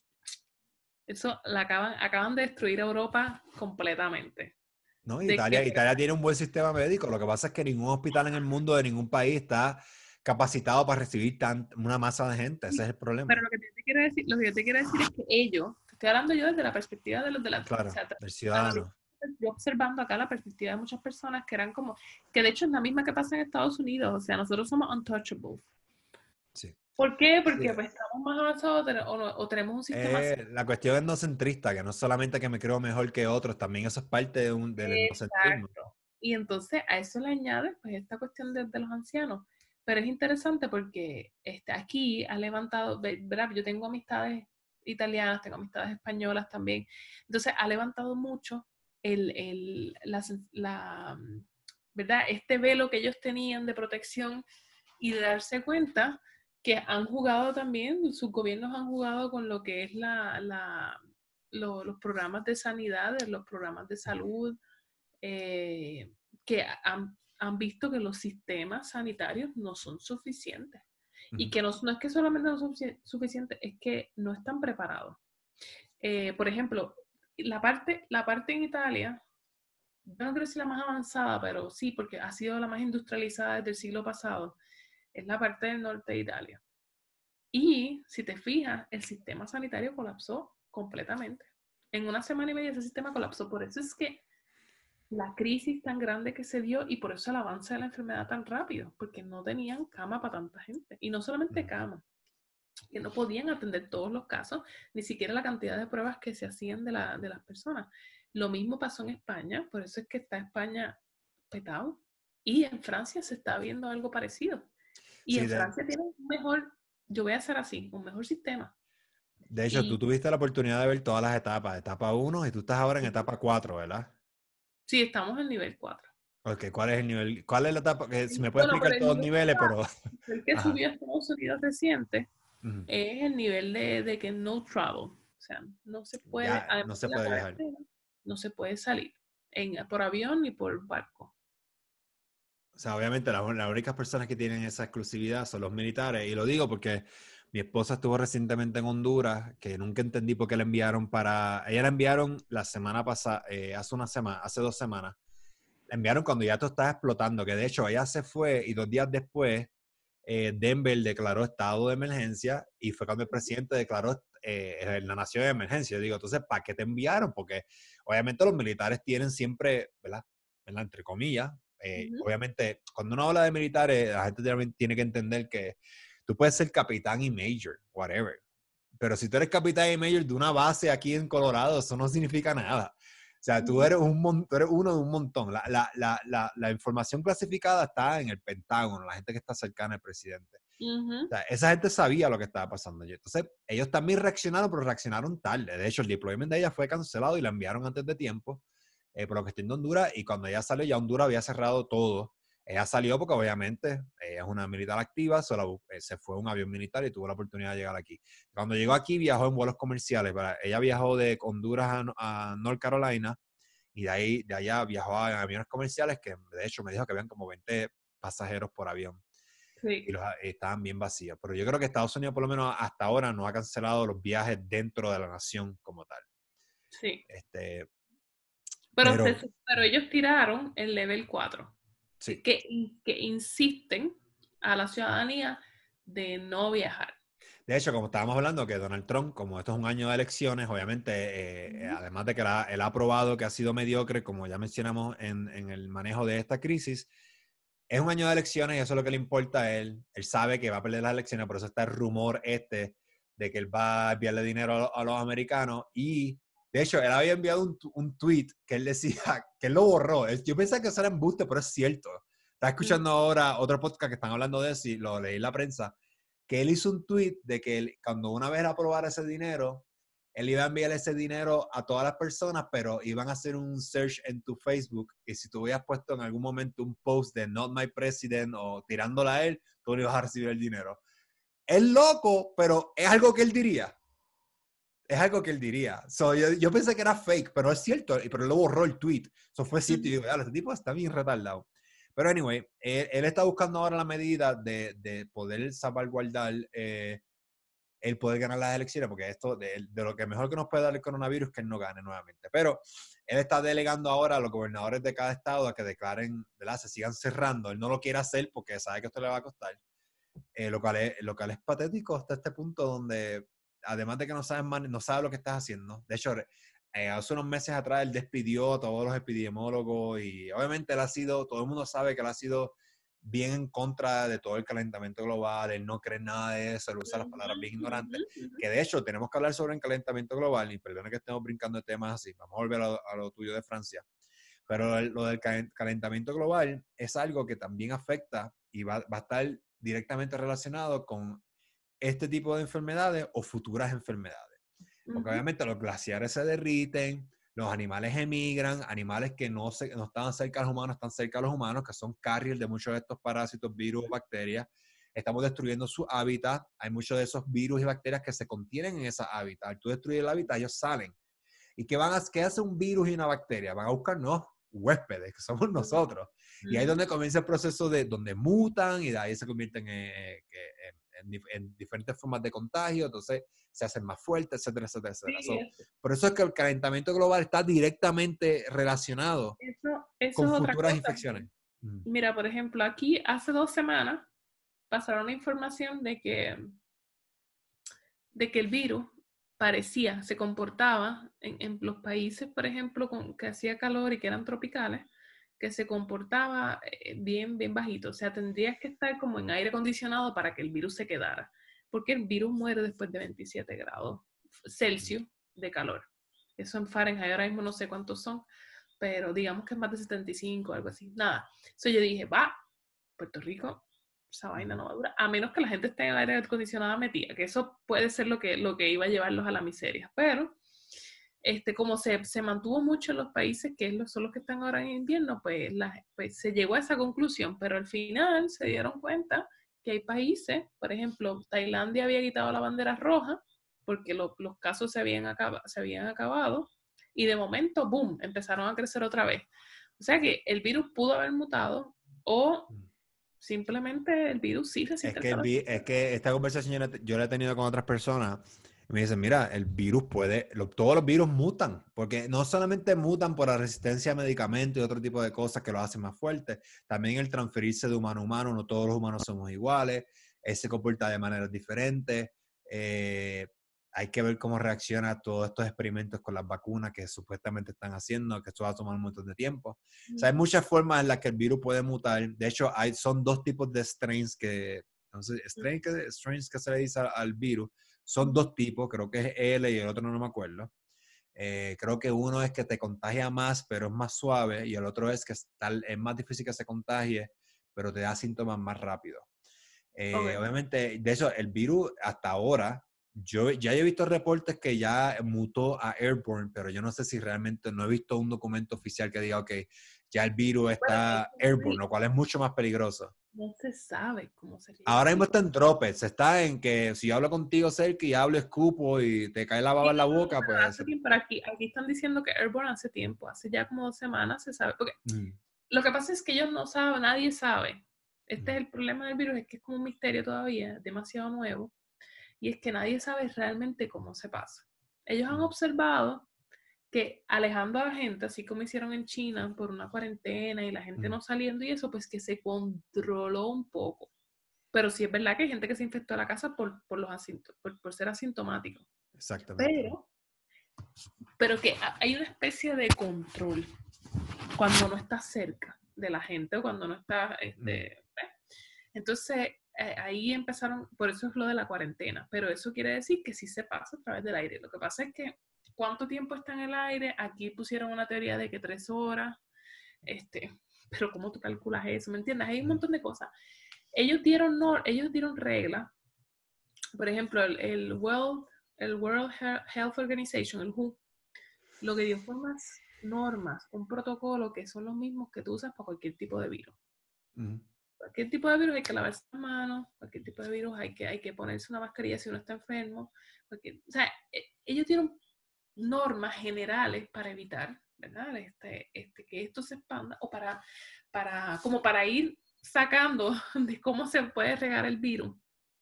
Eso la acaban, acaban de destruir a Europa completamente. ¿No? De que, Italia, Italia tiene un buen sistema médico. Lo que pasa es que ningún hospital en el mundo de ningún país está capacitado para recibir tan, una masa de gente. Ese es el pero problema. lo que te quiero decir, lo que yo te quiero decir es que ellos, te estoy hablando yo desde la perspectiva de los de la, o Claro, sea, del analiz- ciudadano. yo observando acá la perspectiva de muchas personas que eran como, que de hecho es la misma que pasa en Estados Unidos, o sea, nosotros somos untouchables. Sí. ¿Por qué? Sí. Porque pues, estamos más avanzados o, no- o tenemos un sistema así. Eh, la cuestión etnocentrista, que no es solamente que me creo mejor que otros, también eso es parte de un, del etnocentrismo. Exacto. Y entonces a eso le añades pues esta cuestión de, de los ancianos. Pero es interesante porque este, aquí ha levantado, ve- ¿verdad? Yo tengo amistades italianas, tengo amistades españolas también. Entonces ha levantado mucho el, el, la, sen- la, mm, ¿verdad? Este velo que ellos tenían de protección y de darse cuenta que han jugado también, sus gobiernos han jugado con lo que es la, la, lo- los programas de sanidad, los programas de salud, eh, que han, han, visto que los sistemas sanitarios no son suficientes. Y Ujú. que no, no es que solamente no son suficientes, es que no están preparados. Eh, por ejemplo, la parte, la parte en Italia, yo no quiero decir la más avanzada, pero sí, porque ha sido la más industrializada desde el siglo pasado, es la parte del norte de Italia. Y si te fijas, el sistema sanitario colapsó completamente. En una semana y media ese sistema colapsó. Por eso es que la crisis tan grande que se dio y por eso el avance de la enfermedad tan rápido, porque no tenían cama para tanta gente. Y no solamente Ujú. cama, que no podían atender todos los casos, ni siquiera la cantidad de pruebas que se hacían de, la, de las personas. Lo mismo pasó en España, por eso es que está España petado. Y en Francia se está viendo algo parecido. Y Sí, en de, Francia tienen un mejor, yo voy a hacer así, un mejor sistema. de hecho, tú Y tuviste la oportunidad de ver todas las etapas, etapa uno y tú estás ahora en etapa cuatro, ¿verdad? sí, estamos en nivel cuatro. Ok, ¿cuál es el nivel? ¿Cuál es la etapa? Que si me puedes Bueno, explicar pero el todos los nivel niveles, pero... el que Ajá. subió a Estados Unidos reciente Ujú. es el nivel de, de que no travel. O sea, no se puede, Ya no además se de la puede viajar. cuarentena, no se puede salir en, por avión ni por barco. O sea, obviamente las, las únicas personas que tienen esa exclusividad son los militares. Y lo digo porque mi esposa estuvo recientemente en Honduras, que nunca entendí por qué la enviaron para... Ella la enviaron la semana pasada, eh, hace una semana, hace dos semanas. La enviaron cuando ya todo estaba explotando, que de hecho ella se fue y dos días después eh, Denver declaró estado de emergencia y fue cuando el presidente declaró eh, la nación de emergencia. Yo digo, entonces, ¿para qué te enviaron? Porque obviamente los militares tienen siempre, ¿verdad? ¿verdad? Entre comillas, eh, Ujú. obviamente, cuando uno habla de militares, la gente también tiene que entender que tú puedes ser capitán y major, whatever. Pero si tú eres capitán y major de una base aquí en Colorado, eso no significa nada. O sea, tú eres, un, tú eres uno de un montón. La, la, la, la, la información clasificada está en el Pentágono, la gente que está cercana al presidente. Ujú. O sea, esa gente sabía lo que estaba pasando. Entonces, ellos también reaccionaron, pero reaccionaron tarde. De hecho, el deployment de ella fue cancelado y la enviaron antes de tiempo, eh, por lo que estoy en Honduras. Y cuando ella salió, ya Honduras había cerrado todo. Ella salió porque obviamente ella es una militar activa, solo, eh, se fue un avión militar y tuvo la oportunidad de llegar aquí. Cuando llegó aquí viajó en vuelos comerciales. Para, ella viajó de Honduras a, a North Carolina y de ahí de allá viajó a aviones comerciales que de hecho me dijo que habían como veinte pasajeros por avión y Sí. los estaban bien vacíos. Pero yo creo que Estados Unidos por lo menos hasta ahora no ha cancelado los viajes dentro de la nación como tal. Sí. Este, Pero, pero se- pero ellos tiraron el level cuatro, sí. que, que insisten a la ciudadanía de no viajar. De hecho, como estábamos hablando, que Donald Trump, como esto es un año de elecciones, obviamente, eh, Ujú. además de que la- él ha aprobado que ha sido mediocre, como ya mencionamos en, en el manejo de esta crisis, es un año de elecciones y eso es lo que le importa a él. Él sabe que va a perder las elecciones, por eso está el rumor este de que él va a enviarle dinero a, a los americanos. Y, de hecho, él había enviado un, un tweet que él decía, que él lo borró. Él- yo pensaba que eso era embuste, pero es cierto. Estaba escuchando ahora otro podcast que están hablando de eso y lo leí en la prensa, que él hizo un tweet de que él, cuando una vez aprobara ese dinero, él iba a enviar ese dinero a todas las personas, pero iban a hacer un search en tu Facebook y si tú hubieras puesto en algún momento un post de Not My President o tirándola a él, tú le ibas a recibir el dinero. Es loco, pero es algo que él diría. Es algo que él diría. So, yo, yo pensé que era fake, pero es cierto, pero él lo borró el tweet. Eso fue cierto y digo, este tipo está bien retardado. Pero anyway, él, él está buscando ahora la medida de, de poder salvaguardar eh, el poder ganar las elecciones, porque esto de, de lo que mejor que nos puede dar el coronavirus es que él no gane nuevamente. Pero él está delegando ahora a los gobernadores de cada estado a que declaren, ¿verdad? Se sigan cerrando. Él no lo quiere hacer porque sabe que esto le va a costar. Eh, lo, cual es, lo cual es patético hasta este punto donde, además de que no sabes man, no sabe lo que estás haciendo. De hecho, eh, hace unos meses atrás él despidió a todos los epidemiólogos y obviamente él ha sido, todo el mundo sabe que él ha sido bien en contra de todo el calentamiento global, él no cree nada de eso, él usa las palabras bien ignorantes, que de hecho tenemos que hablar sobre el calentamiento global, y perdona que estemos brincando de temas así, vamos a volver a, a lo tuyo de Francia, pero el, lo del calentamiento global es algo que también afecta y va, va a estar directamente relacionado con este tipo de enfermedades o futuras enfermedades. Porque Uh-huh. obviamente los glaciares se derriten, los animales emigran, animales que no, se, no estaban cerca de los humanos están cerca de los humanos, que son carriers de muchos de estos parásitos, virus, bacterias. Estamos destruyendo su hábitat. Hay muchos de esos virus y bacterias que se contienen en esa hábitat. Al tú destruir el hábitat, ellos salen. ¿Y qué, van a, qué hace un virus y una bacteria? Van a buscar nuevos huéspedes, que somos nosotros. Uh-huh. Y ahí es donde comienza el proceso de donde mutan y de ahí se convierten en, en, en, en diferentes formas de contagio, entonces se hacen más fuertes, etcétera, etcétera, etcétera. Sí, so, por eso es que el calentamiento global está directamente relacionado eso, eso con es otra futuras cosa. infecciones. Mira, por ejemplo, aquí hace dos semanas pasaron la información de que, de que el virus parecía, se comportaba en, en los países, por ejemplo, con, que hacía calor y que eran tropicales, que se comportaba bien, bien bajito. O sea, tendrías que estar como en aire acondicionado para que el virus se quedara, porque el virus muere después de veintisiete grados Celsius de calor. Eso en Fahrenheit, ahora mismo no sé cuántos son, pero digamos que es más de setenta y cinco, algo así. Nada. Entonces yo dije, va, Puerto Rico, esa vaina no va a durar, a menos que la gente esté en aire acondicionado metida, que eso puede ser lo que, lo que iba a llevarlos a la miseria. Pero, este, como se, se mantuvo mucho en los países que son los que están ahora en invierno, pues, la, pues se llegó a esa conclusión, pero al final se dieron cuenta que hay países, por ejemplo, Tailandia había quitado la bandera roja porque lo, los casos se habían, acaba, se habían acabado y de momento, boom, empezaron a crecer otra vez. O sea que el virus pudo haber mutado o simplemente el virus sí resiste es que, el calor. Es que esta conversación yo la, yo la he tenido con otras personas y me dicen, mira, el virus puede, lo, todos los virus mutan, porque no solamente mutan por la resistencia a medicamentos y otro tipo de cosas que lo hacen más fuerte, también el transferirse de humano a humano, no todos los humanos somos iguales, él se comporta de maneras diferentes, eh, hay que ver cómo reacciona a todos estos experimentos con las vacunas que supuestamente están haciendo, que esto va a tomar un montón de tiempo. Mm. O sea, hay muchas formas en las que el virus puede mutar. De hecho, hay, son dos tipos de strains que, entonces, strain que, strains que se le dice al, al virus. Son dos tipos, creo que es L y el otro no me acuerdo. Eh, creo que uno es que te contagia más, pero es más suave, y el otro es que es, tal, es más difícil que se contagie, pero te da síntomas más rápido. Eh, okay. Obviamente, de hecho, el virus hasta ahora, yo ya he visto reportes que ya mutó a airborne, pero yo no sé si realmente, no he visto un documento oficial que diga, ok, ya el virus está bueno, airborne, lo cual es mucho más peligroso. No se sabe cómo se llama. Ahora mismo está en droplets, está en que si yo hablo contigo cerca y hablo escupo y te cae la baba en la boca, no, pues... Hace tiempo, pero aquí, aquí están diciendo que airborne hace tiempo, hace ya como dos semanas se sabe, porque mm. lo que pasa es que ellos no saben, nadie sabe. Este mm. es el problema del virus, es que es como un misterio todavía, demasiado nuevo, y es que nadie sabe realmente cómo se pasa. Ellos han mm. observado que alejando a la gente, así como hicieron en China por una cuarentena y la gente Mm. no saliendo y eso, pues que se controló un poco. Pero sí es verdad que hay gente que se infectó a la casa por, por, los asinto, por, por ser asintomático. Exactamente. Pero, pero que hay una especie de control cuando no estás cerca de la gente o cuando no estás... Este, mm. Entonces, eh, ahí empezaron, por eso es lo de la cuarentena, pero eso quiere decir que sí se pasa a través del aire. Lo que pasa es que, ¿cuánto tiempo está en el aire? Aquí pusieron una teoría de que tres horas, este, pero ¿cómo tú calculas eso? ¿Me entiendes? Hay un montón de cosas. Ellos dieron, no, ellos dieron reglas. Por ejemplo, el, el, World, el World Health Organization, el W H O, lo que dio fue unas normas, un protocolo que son los mismos que tú usas para cualquier tipo de virus. Uh-huh. Cualquier tipo de virus hay que lavarse las manos, cualquier tipo de virus hay que, hay que ponerse una mascarilla si uno está enfermo. Cualquier, o sea, ellos tienen normas generales para evitar, ¿verdad? Este, este, que esto se expanda o para, para, como para ir sacando de cómo se puede regar el virus.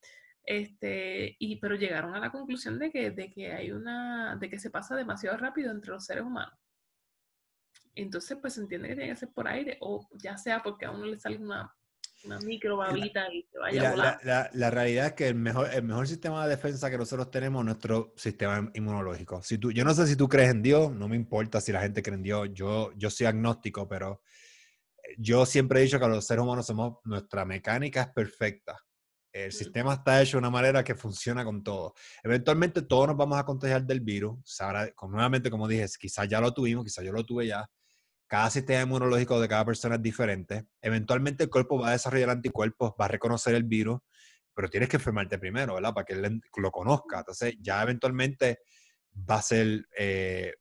Este, y, pero llegaron a la conclusión de que, de que hay una, de que se pasa demasiado rápido entre los seres humanos. Entonces, pues se entiende que tiene que ser por aire, o ya sea porque a uno le sale una, una micro babita y, la, y se vaya y la, a volar. La, la, la realidad es que el mejor, el mejor sistema de defensa que nosotros tenemos es nuestro sistema inmunológico. Si tú, yo no sé si tú crees en Dios, no me importa si la gente cree en Dios, yo, yo soy agnóstico, pero yo siempre he dicho que los seres humanos somos, nuestra mecánica es perfecta. El mm. sistema está hecho de una manera que funciona con todo. Eventualmente todos nos vamos a contagiar del virus. Sabrá, nuevamente, como dije, quizás ya lo tuvimos, quizás yo lo tuve ya. Cada sistema inmunológico de cada persona es diferente. Eventualmente el cuerpo va a desarrollar anticuerpos, va a reconocer el virus, pero tienes que enfermarte primero, ¿verdad? Para que él lo conozca. Entonces ya eventualmente va a ser... Eh,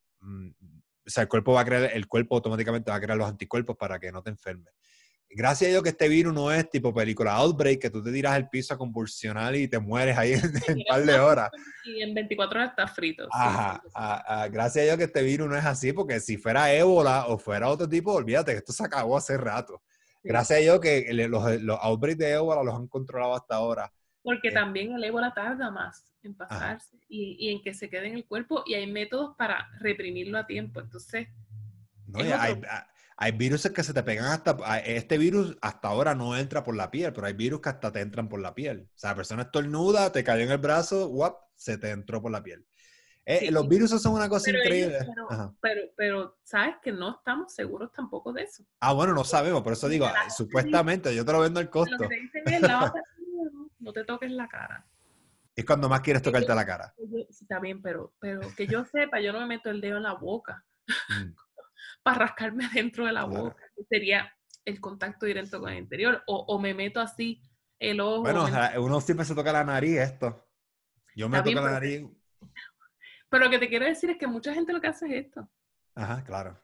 o sea, el cuerpo va a crear, el cuerpo automáticamente va a crear los anticuerpos para que no te enfermes. Gracias a Dios que este virus no es tipo película Outbreak, que tú te tiras al piso a convulsionar y te mueres ahí en un par de horas. Y en veinticuatro horas estás frito. Ajá, sí, a, a, gracias a Dios que este virus no es así, porque si fuera ébola o fuera otro tipo, olvídate que esto se acabó hace rato. Sí. Gracias a Dios que los, los outbreaks de ébola los han controlado hasta ahora. Porque eh, también el ébola tarda más en pasarse y, y en que se quede en el cuerpo, y hay métodos para reprimirlo a tiempo. Entonces, no, hay, hay, hay virus que se te pegan hasta... Este virus hasta ahora no entra por la piel, pero hay virus que hasta te entran por la piel. O sea, la persona estornuda, te cayó en el brazo, ¡guap!, se te entró por la piel. Eh, sí, los virus son una cosa pero increíble. Ellos, pero, pero, pero, ¿sabes que no estamos seguros tampoco de eso? Ah, bueno, no sabemos, por eso digo, supuestamente, dice, yo te lo vendo al costo. Lo que te dicen es, lávate, no te toques la cara. Es cuando más quieres tocarte yo, la cara. Yo, está bien, pero, pero que yo sepa, yo no me meto el dedo en la boca mm. para rascarme dentro de la claro. boca. Sería el contacto directo con el interior. O, o me meto así el ojo. Bueno, me... uno siempre se toca la nariz esto. Yo me toco la nariz. Pero lo que te quiero decir es que mucha gente lo que hace es esto. Ajá, claro.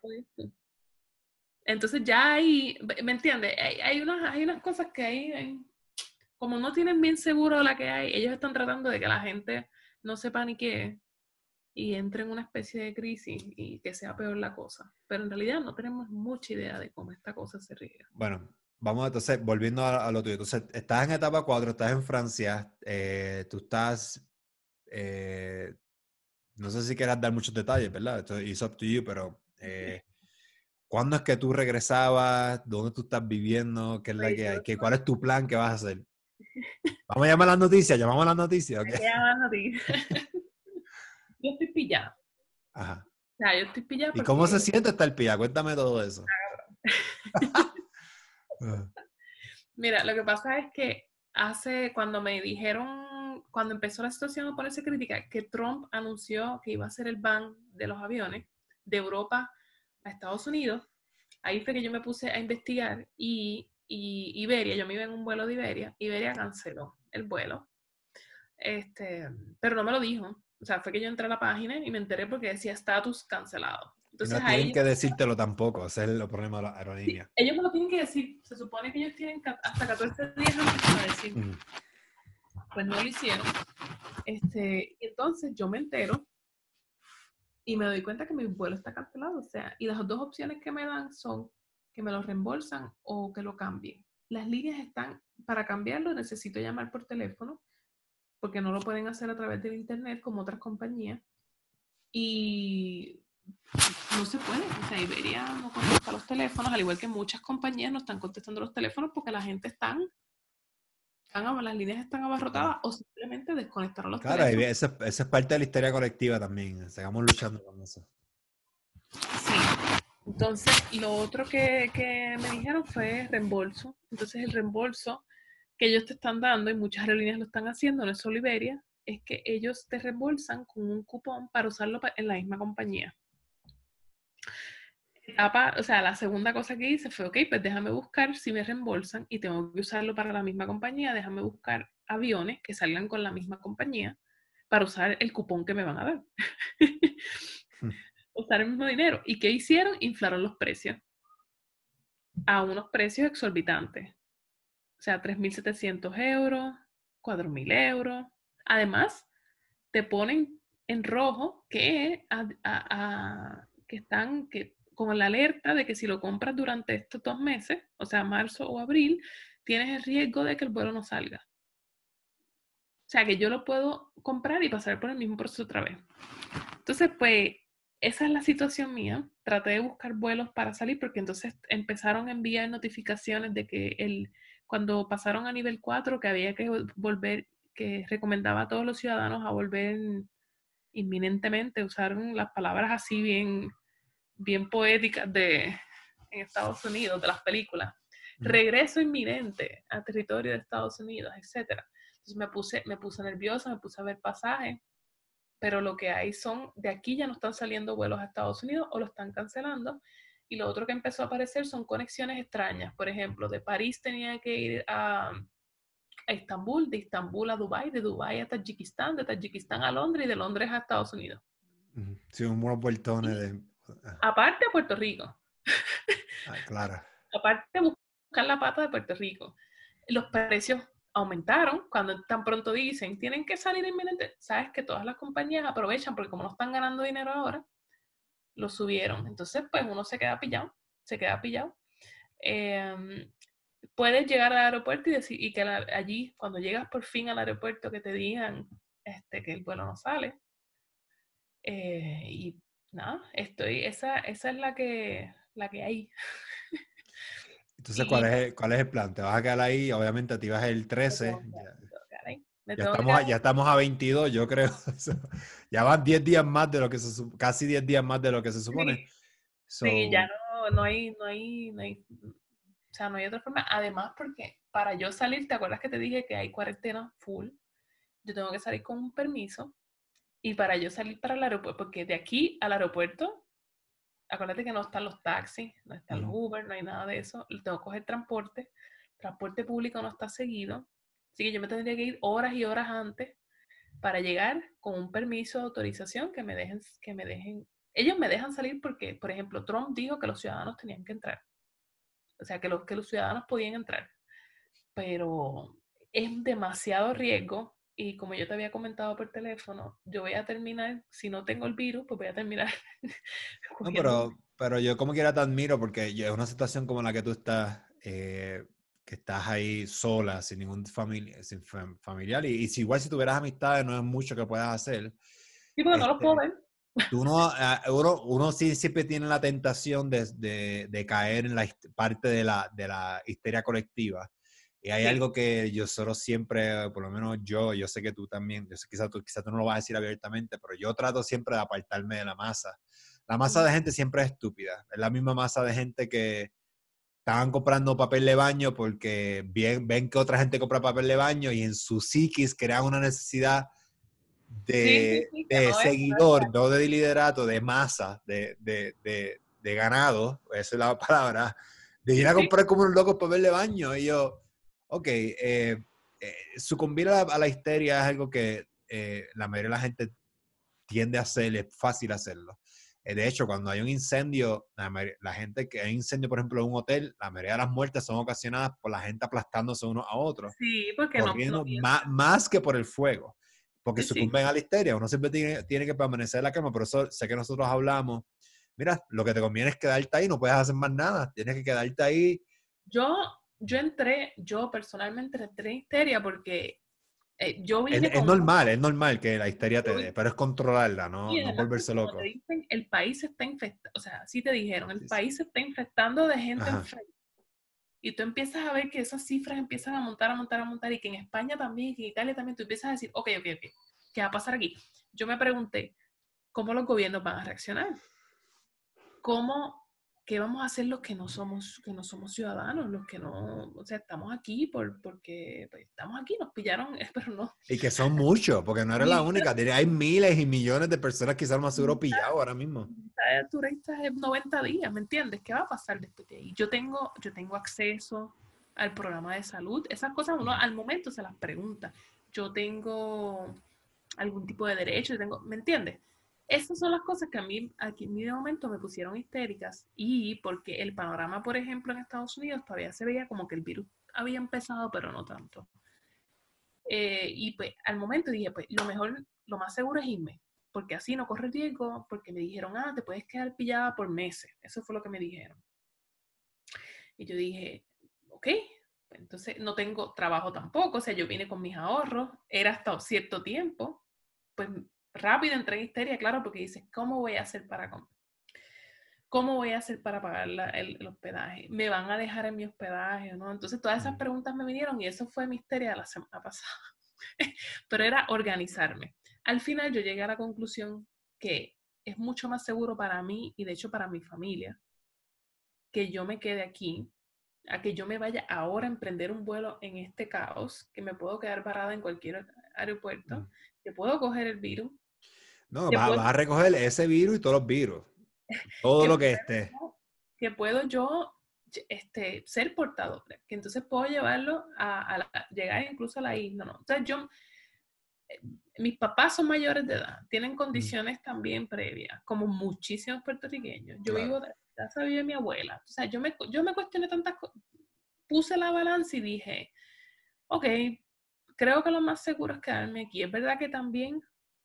Entonces ya hay, ¿me entiendes? Hay, hay, unas, hay unas cosas que hay, hay, como no tienen bien seguro la que hay, ellos están tratando de que la gente no sepa ni qué es y entre en una especie de crisis y que sea peor la cosa. Pero en realidad no tenemos mucha idea de cómo esta cosa se riega. Bueno, vamos entonces, volviendo a, a lo tuyo. Entonces, estás en etapa cuatro, estás en Francia, eh, tú estás... Eh, no sé si quieras dar muchos detalles, ¿verdad? Esto es up to you, pero eh, ¿cuándo es que tú regresabas? ¿Dónde tú estás viviendo? ¿Qué es la que hay? ¿Qué, ¿Cuál es tu plan? ¿Qué vas a hacer? Vamos a llamar a las noticias, llamamos a las noticias. ¿Okay? Yo estoy pillada. Ajá. O sea, yo estoy pillada. ¿Y cómo se siente estar pillada? Cuéntame todo eso. Mira, lo que pasa es que hace, cuando me dijeron, cuando empezó la situación a ponerse crítica, que Trump anunció que iba a hacer el ban de los aviones de Europa a Estados Unidos, ahí fue que yo me puse a investigar y, y Iberia, yo me iba en un vuelo de Iberia, Iberia canceló el vuelo, este, pero no me lo dijo. O sea, fue que yo entré a la página y me enteré porque decía status cancelado. Entonces, y no tienen ahí, que decírtelo tampoco, ese es el problema de la aerolínea. Sí, ellos me lo tienen que decir. Se supone que ellos tienen hasta catorce días antes para decir. Mm. Pues no lo hicieron. Este, entonces yo me entero y me doy cuenta que mi vuelo está cancelado. O sea, y las dos opciones que me dan son que me lo reembolsan o que lo cambien. Las líneas están, para cambiarlo necesito llamar por teléfono porque no lo pueden hacer a través del internet como otras compañías. Y no se puede. O sea, Iberia no contesta los teléfonos, al igual que muchas compañías no están contestando los teléfonos porque la gente están, están las líneas están abarrotadas Claro, o simplemente desconectaron los claro, teléfonos. esa, esa es parte de la histeria colectiva también. Sigamos luchando con eso. Sí. Entonces, lo otro que, que me dijeron fue reembolso. Entonces, el reembolso que ellos te están dando, y muchas aerolíneas lo están haciendo, no es solo Iberia, es que ellos te reembolsan con un cupón para usarlo en la misma compañía. Etapa, o sea, la segunda cosa que hice fue, ok, pues déjame buscar si me reembolsan y tengo que usarlo para la misma compañía, déjame buscar aviones que salgan con la misma compañía para usar el cupón que me van a dar. Usar el mismo dinero. ¿Y qué hicieron? Inflaron los precios a unos precios exorbitantes. O sea, tres mil setecientos euros, cuatro mil euros. Además, te ponen en rojo que, a, a, a, que están que, con la alerta de que si lo compras durante estos dos meses, o sea, marzo o abril, tienes el riesgo de que el vuelo no salga. O sea, que yo lo puedo comprar y pasar por el mismo proceso otra vez. Entonces, pues, esa es la situación mía. Traté de buscar vuelos para salir porque entonces empezaron a enviar notificaciones de que el, cuando pasaron a nivel cuatro, que había que volver, que recomendaba a todos los ciudadanos a volver inminentemente, usaron las palabras así bien, bien poéticas de en Estados Unidos, de las películas. Regreso inminente a territorio de Estados Unidos, etcétera. Entonces me puse, me puse nerviosa, me puse a ver pasajes, pero lo que hay son, de aquí ya no están saliendo vuelos a Estados Unidos o lo están cancelando. Y lo otro que empezó a aparecer son conexiones extrañas. Por ejemplo, de París tenía que ir a, a Estambul, de Estambul a Dubái, de Dubái a Tayikistán, de Tayikistán a Londres y de Londres a Estados Unidos. Sí, unos vueltones Y de... aparte a Puerto Rico. Ah, claro. Aparte de buscar la pata de Puerto Rico. Los precios aumentaron cuando tan pronto dicen, tienen que salir inminente. Sabes que todas las compañías aprovechan porque como no están ganando dinero ahora, lo subieron. Entonces, pues uno se queda pillado, se queda pillado. Eh, puedes llegar al aeropuerto y, decir, y que la, allí, cuando llegas por fin al aeropuerto, que te digan este, que el vuelo no sale. Eh, y nada, estoy, esa, esa es la que, la que hay. Entonces, ¿cuál Y es, el, ¿cuál es el plan? ¿Te vas a quedar ahí? Obviamente te ibas el me trece. tengo que, Ya, me tengo que quedar ahí. Me ya tengo que estamos a, quedar ya estamos a veintidós, yo creo. Ya van diez días más de lo que se casi diez días más de lo que se supone. ahí. Sí, ya So, no, no hay, no hay, no hay, o sea, no hay otra forma. Además, porque para yo salir, ¿te acuerdas que te dije que hay cuarentena full? Yo tengo que salir con un permiso y para yo salir para el aeropuerto, porque de aquí al aeropuerto, acuérdate que no están los taxis, no están los uh-huh. Uber, no hay nada de eso. Tengo que coger transporte. Transporte público no está seguido. Así que yo me tendría que ir horas y horas antes para llegar con un permiso de autorización que me dejen, que me dejen. Ellos me dejan salir porque, por ejemplo, Trump dijo que los ciudadanos tenían que entrar. O sea, que los, que los ciudadanos podían entrar. Pero es demasiado riesgo y como yo te había comentado por teléfono, yo voy a terminar, si no tengo el virus, pues voy a terminar No, cogiendo. pero, pero yo como quiera te admiro porque yo- es una situación como la que tú estás, eh, que estás ahí sola, sin ningún familia, sin fam- familiar. Y, y si igual si tuvieras amistades, no es mucho que puedas hacer. Sí, porque no los puedo Este, ver. tú no, ah, uno, uno sí siempre tiene la tentación de, de, de caer en la hist- parte de la, de la histeria colectiva. Y hay Sí. algo que yo solo siempre, por lo menos yo, yo sé que tú también, yo sé, quizás tú, quizá tú no lo vas a decir abiertamente, pero yo trato siempre de apartarme de la masa. La masa de gente siempre es estúpida. Es la misma masa de gente que estaban comprando papel de baño porque bien, ven que otra gente compra papel de baño y en su psiquis crean una necesidad Sí, de, sí, sí, que de no es, no es seguidor, real. no de liderato, de masa, de, de, de, de ganado, esa es la palabra, de ir a Sí, comprar como un loco papel de baño. Y yo, ok, eh, eh, sucumbir a la, a la histeria es algo que eh, la mayoría de la gente tiende a hacer, es fácil hacerlo. Eh, de hecho, cuando hay un incendio, la, la gente que hay incendio, por ejemplo, en un hotel, la mayoría de las muertes son ocasionadas por la gente aplastándose unos a otros, sí, porque no, no corriendo más, piensan. más que por el fuego, porque Sí, sí. sucumben a la histeria. Uno siempre tiene, tiene que permanecer en la cama, pero eso sé que nosotros hablamos. Mira, lo que te conviene es quedarte ahí, no puedes hacer más nada, tienes que quedarte ahí. Yo, yo entré, yo personalmente entré en histeria porque Eh, yo Es, vine es con unos... normal, es normal que la histeria te yo dé, vine- pero es controlarla, no, y no además, volverse como te loco. dicen, el país se está infectando, o sea, así te dijeron, el Sí, sí. país se está infectando de gente Ajá. enferma. Y tú empiezas a ver que esas cifras empiezan a montar, a montar, a montar, y que en España también, y que en Italia también, tú empiezas a decir, ok, ok, ok, ¿qué va a pasar aquí? Yo me pregunté, ¿cómo los gobiernos van a reaccionar? ¿Cómo, qué vamos a hacer los que no somos, que no somos ciudadanos, los que no, o sea, estamos aquí por, porque pues, estamos aquí, nos pillaron, pero no. Y que son muchos, porque no eres la única. Diré, hay miles y millones de personas quizás más seguro pillado ahora mismo. El turista es noventa días, ¿me entiendes? ¿Qué va a pasar después de ahí? Yo tengo, yo tengo acceso al programa de salud. Esas cosas uno al momento se las pregunta. Yo tengo algún tipo de derecho, yo tengo, ¿me entiendes? Esas son las cosas que a mí, aquí en mi momento me pusieron histéricas y porque el panorama, por ejemplo, en Estados Unidos todavía se veía como que el virus había empezado, pero no tanto. Eh, y pues al momento dije, pues lo mejor, lo más seguro es irme, porque así no corre riesgo, porque me dijeron, ah, te puedes quedar pillada por meses. Eso fue lo que me dijeron. Y yo dije, ok, pues entonces no tengo trabajo tampoco, o sea, yo vine con mis ahorros, era hasta cierto tiempo, pues rápido entré en histeria, claro, porque dices, ¿cómo voy a hacer para comer? ¿Cómo voy a hacer para pagar la, el, el, hospedaje? ¿Me van a dejar en mi hospedaje o no? Entonces todas esas preguntas me vinieron y eso fue mi histeria la semana pasada. Pero era organizarme. Al final yo llegué a la conclusión que es mucho más seguro para mí y de hecho para mi familia que yo me quede aquí, a que yo me vaya ahora a emprender un vuelo en este caos, que me puedo quedar parada en cualquier aeropuerto, que puedo coger el virus, No, que vas, puedo, vas a recoger ese virus y todos los virus. Todo que lo que puedo, esté. que puedo yo este, ser portadora, que entonces puedo llevarlo a, a la, llegar incluso a la isla, ¿no? O sea, yo, mis papás son mayores de edad, tienen Mm, condiciones también previas, como muchísimos puertorriqueños. Yo claro. vivo de la casa vive mi abuela. O sea, yo me, yo me cuestioné tantas cosas, puse la balanza y dije, ok, creo que lo más seguro es quedarme aquí. Es verdad que también,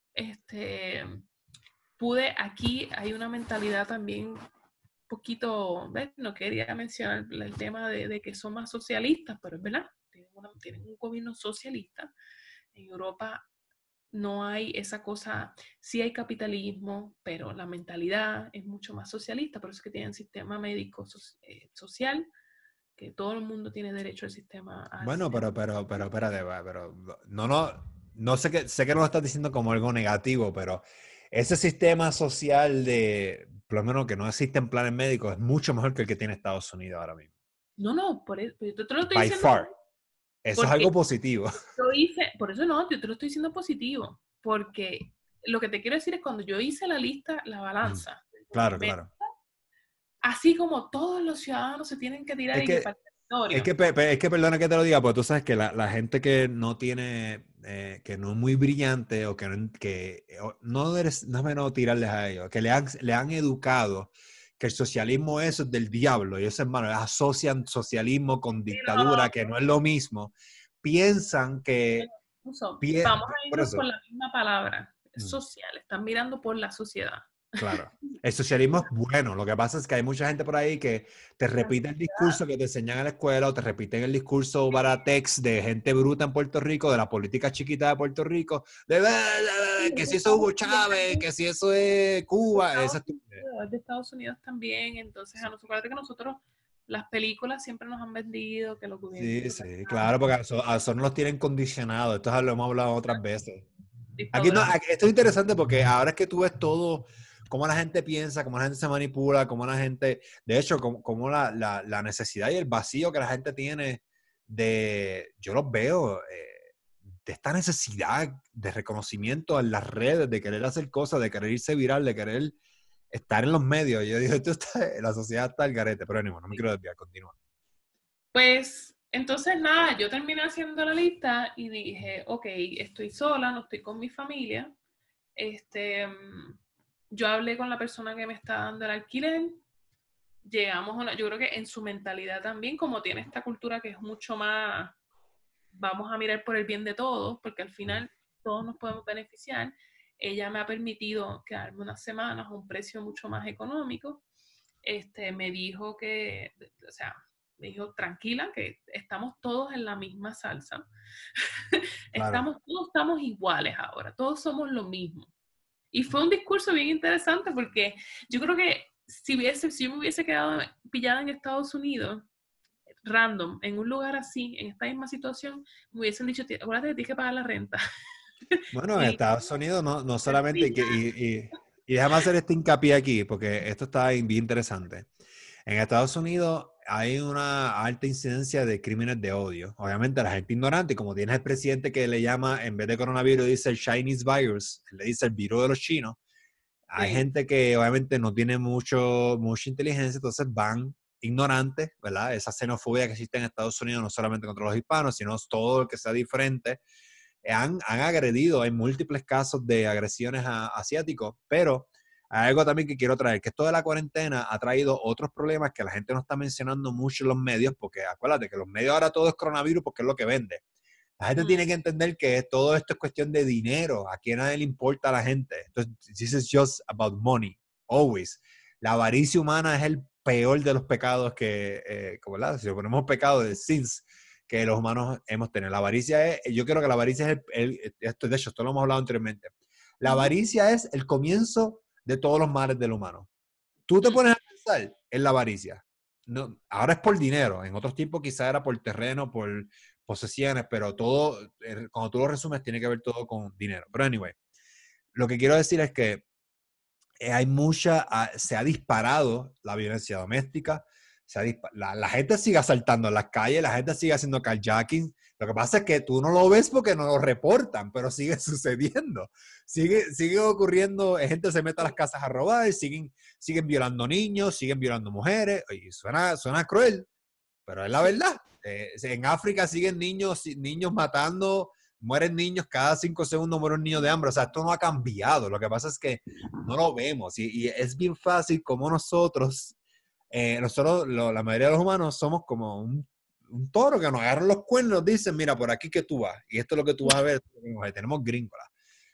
este, pude, aquí hay una mentalidad también un poquito, ¿ves? No quería mencionar el tema de, de que son más socialistas, pero es verdad, tienen, una, tienen un gobierno socialista. En Europa no hay esa cosa, sí hay capitalismo, pero la mentalidad es mucho más socialista, por eso es que tienen sistema médico so, eh, social, que todo el mundo tiene derecho al sistema. Al Bueno, sistema. pero, pero, pero, espérate, va, pero no, no, no sé que, sé que no lo estás diciendo como algo negativo, pero ese sistema social de, por lo menos que no existen planes médicos, es mucho mejor que el que tiene Estados Unidos ahora mismo. No, no, por eso, yo te lo estoy By diciendo far. Eso es porque algo positivo. yo hice, por eso no, yo te lo estoy diciendo positivo, porque lo que te quiero decir es cuando yo hice la lista, la balanza, Claro, claro. así como todos los ciudadanos se tienen que tirar Es y que que, para el es que, territorio. pe- pe- es que perdona que te lo diga, porque tú sabes que la, la gente que no tiene, eh, que no es muy brillante o que no, que, o- no, eres, no es menos tirarles a ellos, que le han, le han educado que el socialismo eso es del diablo y eso, hermano, asocian socialismo con Sí, no, no, dictadura, que no es lo mismo, piensan que, no son. pie- Vamos a por irnos eso, por la misma palabra, es mm, social, están mirando por la sociedad. claro. El socialismo es bueno, lo que pasa es que hay mucha gente por ahí que te La repite el discurso sociedad, que te enseñan en la escuela o te repiten el discurso baratex de gente bruta en Puerto Rico, de la política chiquita de Puerto Rico, de sí, que es de si eso es Estados Hugo Unidos Chávez, también, que si eso es de Cuba, esa Estados estupidez. Unidos, es de Estados Unidos también, entonces a nosotros, acuérdate que nosotros, las películas siempre nos han vendido que los gobiernos Sí, super sí, claro, porque a eso, a eso no los tienen condicionados, esto lo hemos hablado otras veces. Aquí no, dictaduras. aquí- esto es interesante porque ahora es que tú ves todo, cómo la gente piensa, cómo la gente se manipula, cómo la gente, de hecho, cómo, cómo la, la, la necesidad y el vacío que la gente tiene de, yo los veo, eh, de esta necesidad de reconocimiento en las redes, de querer hacer cosas, de querer irse viral, de querer estar en los medios. Yo digo, esto está, la sociedad está al garete, pero anyway, no me quiero desviar, continúa. Pues entonces nada, yo terminé haciendo la lista y dije, ok, estoy sola, no estoy con mi familia. Este, mm, yo hablé con la persona que me está dando el alquiler, llegamos a una, yo creo que en su mentalidad también, como tiene esta cultura que es mucho más, vamos a mirar por el bien de todos, porque al final todos nos podemos beneficiar. Ella me ha permitido quedarme unas semanas a un precio mucho más económico. Este, me dijo que, o sea, me dijo, tranquila, que estamos todos en la misma salsa. Claro. estamos, todos estamos iguales ahora, todos somos lo mismo. Y fue un discurso bien interesante porque yo creo que si, hubiese, si yo me hubiese quedado pillada en Estados Unidos, random, en un lugar así, en esta misma situación, me hubiesen dicho, acuérdate que tienes que pagar la renta. Bueno, en y, Estados Unidos no, no solamente, que, y, y, y déjame hacer este hincapié aquí, porque esto está bien interesante. En Estados Unidos hay una alta incidencia de crímenes de odio. Obviamente la gente ignorante, como tienes el presidente que le llama, en vez de coronavirus, dice el Chinese virus, le dice el virus de los chinos. Hay sí. gente que obviamente no tiene mucho, mucha inteligencia, entonces van ignorantes, ¿verdad? Esa xenofobia que existe en Estados Unidos, no solamente contra los hispanos, sino todo el que sea diferente. Han, han agredido, hay múltiples casos de agresiones a asiáticos, pero hay algo también que quiero traer, que esto de la cuarentena ha traído otros problemas que la gente no está mencionando mucho en los medios, porque acuérdate que los medios ahora todo es coronavirus porque es lo que vende. La gente Mm. tiene que entender que todo esto es cuestión de dinero, a quién a nadie le importa a la gente. Entonces, this is just about money, always. La avaricia humana es el peor de los pecados que, eh, ¿verdad? Si lo ponemos pecado de sins, que los humanos hemos tenido. La avaricia es, yo creo que la avaricia es el, el esto, de hecho, esto lo hemos hablado anteriormente. La avaricia es el comienzo de todos los males del humano. Tú te pones a pensar en la avaricia. No, ahora es por dinero. En otros tiempos quizá era por terreno, por posesiones, pero todo, cuando tú lo resumes, tiene que ver todo con dinero. Pero anyway, lo que quiero decir es que hay mucha, se ha disparado la violencia doméstica, se ha la, la gente sigue asaltando en las calles, la gente sigue haciendo carjacking. Lo que pasa es que tú no lo ves porque no lo reportan, pero sigue sucediendo. Sigue, sigue ocurriendo, gente se mete a las casas a robar, siguen, siguen violando niños, siguen violando mujeres. Y suena, suena cruel, pero es la verdad. Eh, en África siguen niños, niños matando, mueren niños, cada cinco segundos muere un niño de hambre. O sea, esto no ha cambiado. Lo que pasa es que no lo vemos. Y, y es bien fácil como nosotros, eh, nosotros, lo, la mayoría de los humanos, somos como un, un toro que nos agarran los cuernos y nos dicen, mira, por aquí que tú vas. Y esto es lo que tú vas a ver. Tenemos gringola.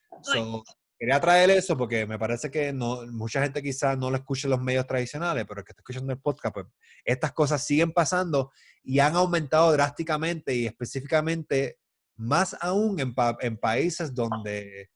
So, quería traer eso porque me parece que no, mucha gente quizás no lo escucha en los medios tradicionales, pero el que está escuchando el podcast, pues estas cosas siguen pasando y han aumentado drásticamente y específicamente más aún en, pa en países donde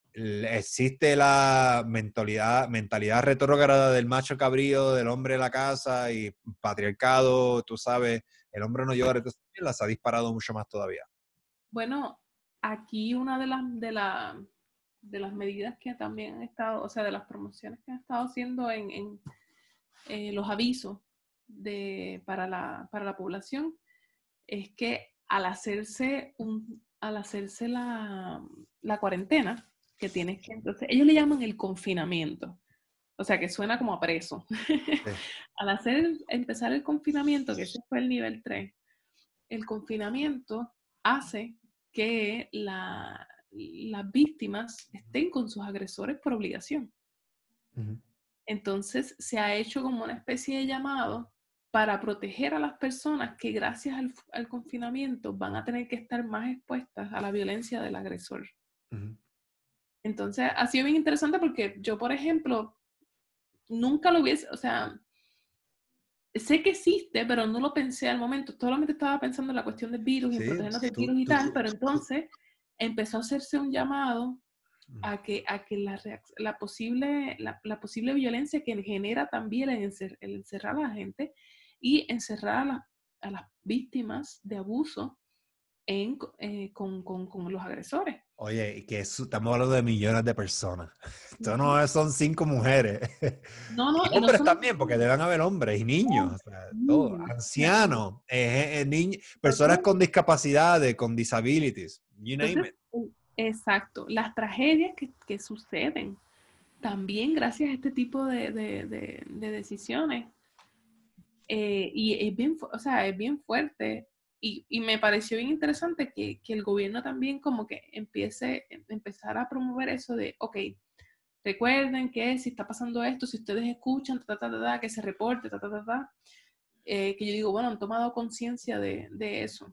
existe la mentalidad, mentalidad retrógrada del macho cabrío, del hombre de la casa y patriarcado, tú sabes, el hombre no llora, entonces las ha disparado mucho más todavía. Bueno, aquí una de las, de, la, de las medidas que también han estado, o sea, de las promociones que han estado haciendo en, en eh, los avisos de, para, la, para la población, es que al hacerse, un, al hacerse la, la cuarentena, que tienes que, entonces, ellos le llaman el confinamiento, o sea, que suena como a preso. Sí. Al hacer, empezar el confinamiento, que ese fue el nivel tres, el confinamiento hace que la, las víctimas estén con sus agresores por obligación. Uh-huh. Entonces se ha hecho como una especie de llamado para proteger a las personas que gracias al, al confinamiento van a tener que estar más expuestas a la violencia del agresor. Uh-huh. Entonces ha sido bien interesante porque yo, por ejemplo, nunca lo hubiese, o sea, sé que existe, pero no lo pensé al momento. Solamente estaba pensando en la cuestión del virus y sí, en protegernos del virus y tú, tal, pero entonces empezó a hacerse un llamado a que, a que la, la, posible, la, la posible violencia que genera también el, encer, el encerrar a la gente y encerrar a, la, a las víctimas de abuso en, eh, con, con, con los agresores. Oye, y que eso, estamos hablando de millones de personas. Esto no son cinco mujeres. No, no, y hombres y no también, porque deben haber hombres y niños, o sea, todo, ancianos, eh, eh, niños, personas con discapacidades, con disabilities, you name Entonces, it. Exacto, las tragedias que, que suceden también gracias a este tipo de, de, de, de decisiones. Eh, y es bien, o sea, es bien fuerte. Y, y me pareció bien interesante que, que el gobierno también como que empiece, empezar a promover eso de, ok, recuerden que si está pasando esto, si ustedes escuchan, ta, ta, ta, ta, que se reporte, ta, ta, ta, ta. Eh, que yo digo, bueno, han tomado conciencia de, de eso.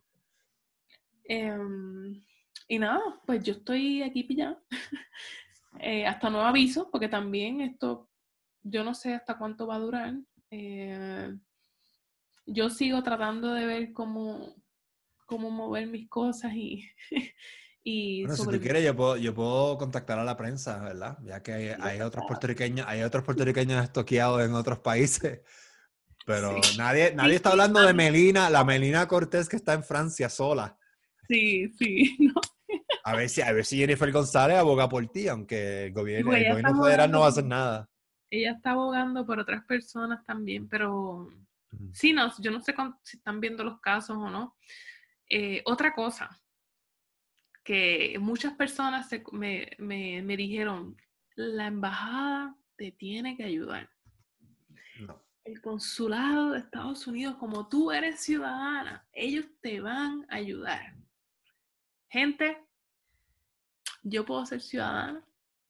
Eh, y nada, pues yo estoy aquí pillada. eh, hasta nuevo aviso, porque también esto, yo no sé hasta cuánto va a durar. Eh, yo sigo tratando de ver cómo, cómo mover mis cosas y, y Bueno, si tú sobrevivir. quieres, yo puedo, yo puedo contactar a la prensa, ¿verdad? Ya que hay, hay otros puertorriqueños, hay otros puertorriqueños estoqueados en otros países, Sí, pero nadie, nadie sí, está sí, hablando a de mí- Melina, la Melina Cortés que está en Francia sola. sí, sí, no. A ver si, a ver si Jennifer González aboga por ti, aunque el Sí, gobierno, porque el ella está gobierno federal no abogando va a por, hacer nada. ella está abogando por otras personas también, pero Ujú. sí, no, yo no sé con- si están viendo los casos o no. Eh, otra cosa que muchas personas se- me, me, me dijeron, la embajada te tiene que ayudar. No. El consulado de Estados Unidos, como tú eres ciudadana, ellos te van a ayudar. Gente, yo puedo ser ciudadana,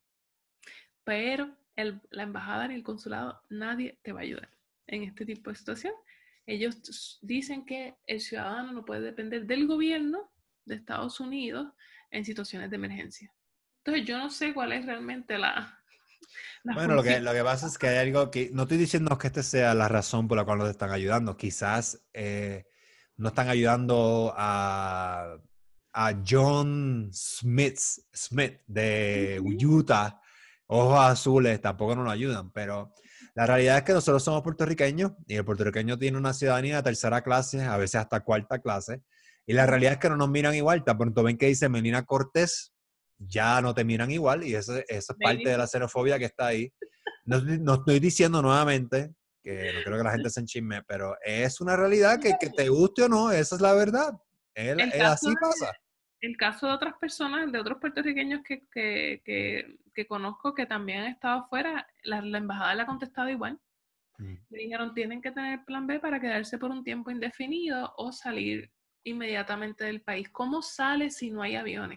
pero el, la embajada ni el consulado, nadie te va a ayudar en este tipo de situación. Ellos dicen que el ciudadano no puede depender del gobierno de Estados Unidos en situaciones de emergencia. Entonces, yo no sé cuál es realmente la, la Bueno, lo que, función. lo que pasa es que hay algo que, no estoy diciendo que esta sea la razón por la cual nos están ayudando, quizás eh, no están ayudando a, a John Smith, Smith de Utah, ojos azules, tampoco nos lo ayudan, pero la realidad es que nosotros somos puertorriqueños y el puertorriqueño tiene una ciudadanía de tercera clase, a veces hasta cuarta clase, y la realidad es que no nos miran igual, tan pronto ven que dice Melina Cortés, ya no te miran igual y eso, eso es parte de la xenofobia que está ahí. No, no estoy diciendo nuevamente que no creo que la gente se enchisme, pero es una realidad que, que te guste o no, esa es la verdad. Es, El es caso así de, pasa. el caso de otras personas, de otros puertorriqueños que, que, que, que conozco que también han estado afuera, la, la embajada le ha contestado igual. Mm. Le dijeron, tienen que tener plan B para quedarse por un tiempo indefinido o salir inmediatamente del país. ¿Cómo sales si no hay aviones?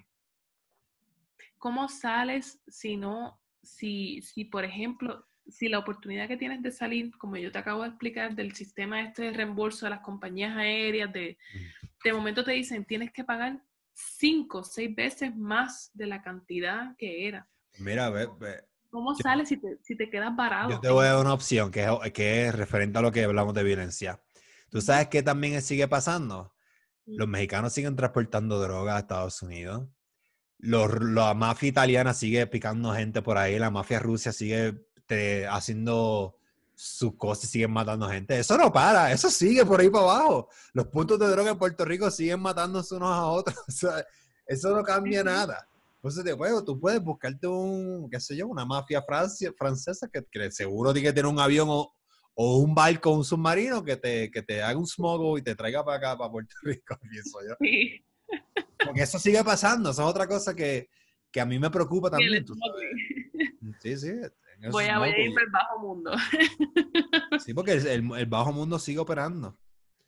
¿Cómo sales si no, si, si por ejemplo, si la oportunidad que tienes de salir, como yo te acabo de explicar, del sistema este de reembolso de las compañías aéreas, de, Mm. de momento te dicen, tienes que pagar cinco, seis veces más de la cantidad que era. Mira, ve, ve, ¿Cómo yo, sales si te, si te quedas yo varado te en voy a dar ese? una opción que es, que es referente a lo que hablamos de violencia. ¿Tú Uh-huh. sabes qué también sigue pasando? Los Uh-huh. mexicanos siguen transportando droga a Estados Unidos. Los, la mafia italiana sigue picando gente por ahí, la mafia rusa sigue te, haciendo sus cosas, siguen matando gente. Eso no para, eso sigue por ahí para abajo. Los puntos de droga en Puerto Rico siguen matándose unos a otros. O sea, eso no cambia nada. Entonces, de juego, tú puedes buscarte un, qué sé yo, una mafia francia, francesa que, que seguro tiene que tener un avión o, o un barco o un submarino que te, que te haga un smoggle y te traiga para acá, para Puerto Rico, pienso yo. Sí. Porque eso sigue pasando, eso es otra cosa que, que a mí me preocupa Y el también, tú smuggling. sabes. Sí, sí, en Voy esos a, voy a smuggle. irme al bajo mundo. Sí, porque el, el, el bajo mundo sigue operando.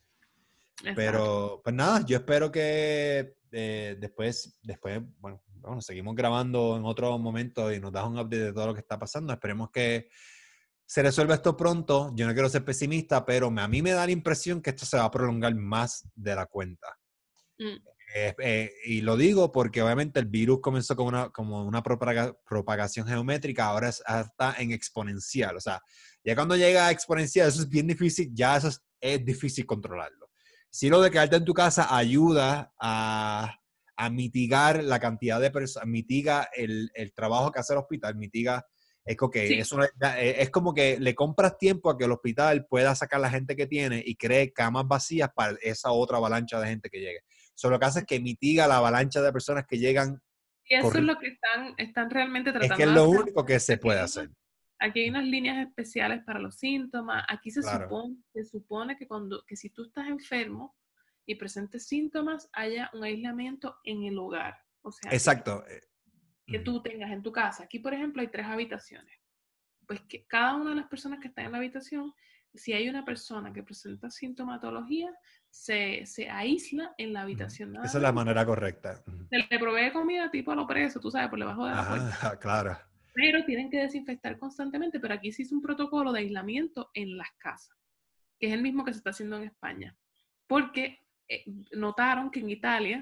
Exacto. Pero, pues nada, yo espero que eh, después, después, bueno, bueno, seguimos grabando en otro momento y nos das un update de todo lo que está pasando. Esperemos que se resuelva esto pronto. Yo no quiero ser pesimista, pero a mí me da la impresión que esto se va a prolongar más de la cuenta. Mm. Eh, eh, y lo digo porque obviamente el virus comenzó como una, como una propaga, propagación geométrica, ahora es, está en exponencial. O sea, ya cuando llega a exponencial, eso es bien difícil, ya eso es, es difícil controlarlo. Si lo de quedarte en tu casa ayuda a, a mitigar la cantidad de personas, mitiga el, el trabajo que hace el hospital, mitiga, es, okay, Sí, es, una, es como que le compras tiempo a que el hospital pueda sacar la gente que tiene y cree camas vacías para esa otra avalancha de gente que llegue. So, lo que hace es que mitiga la avalancha de personas que llegan y eso es corriendo. lo que están, están realmente Es que es tratando de lo hacer. único que se Aquí puede hay, hacer. unas, aquí hay unas líneas especiales para los síntomas. Aquí se Claro. supone, se supone que, cuando, que si tú estás enfermo y presentes síntomas, haya un aislamiento en el hogar. O sea, que, Exacto. que tú tengas en tu casa. Aquí, por ejemplo, hay tres habitaciones. Pues que cada una de las personas que están en la habitación, si hay una persona que presenta sintomatología, se, se aísla en la habitación nada Esa es la más. manera correcta. Se le provee comida tipo a lo preso, tú sabes, por debajo de la puerta. Ajá, claro. Pero tienen que desinfectar constantemente, pero aquí se hizo un protocolo de aislamiento en las casas, que es el mismo que se está haciendo en España. Porque eh, notaron que en Italia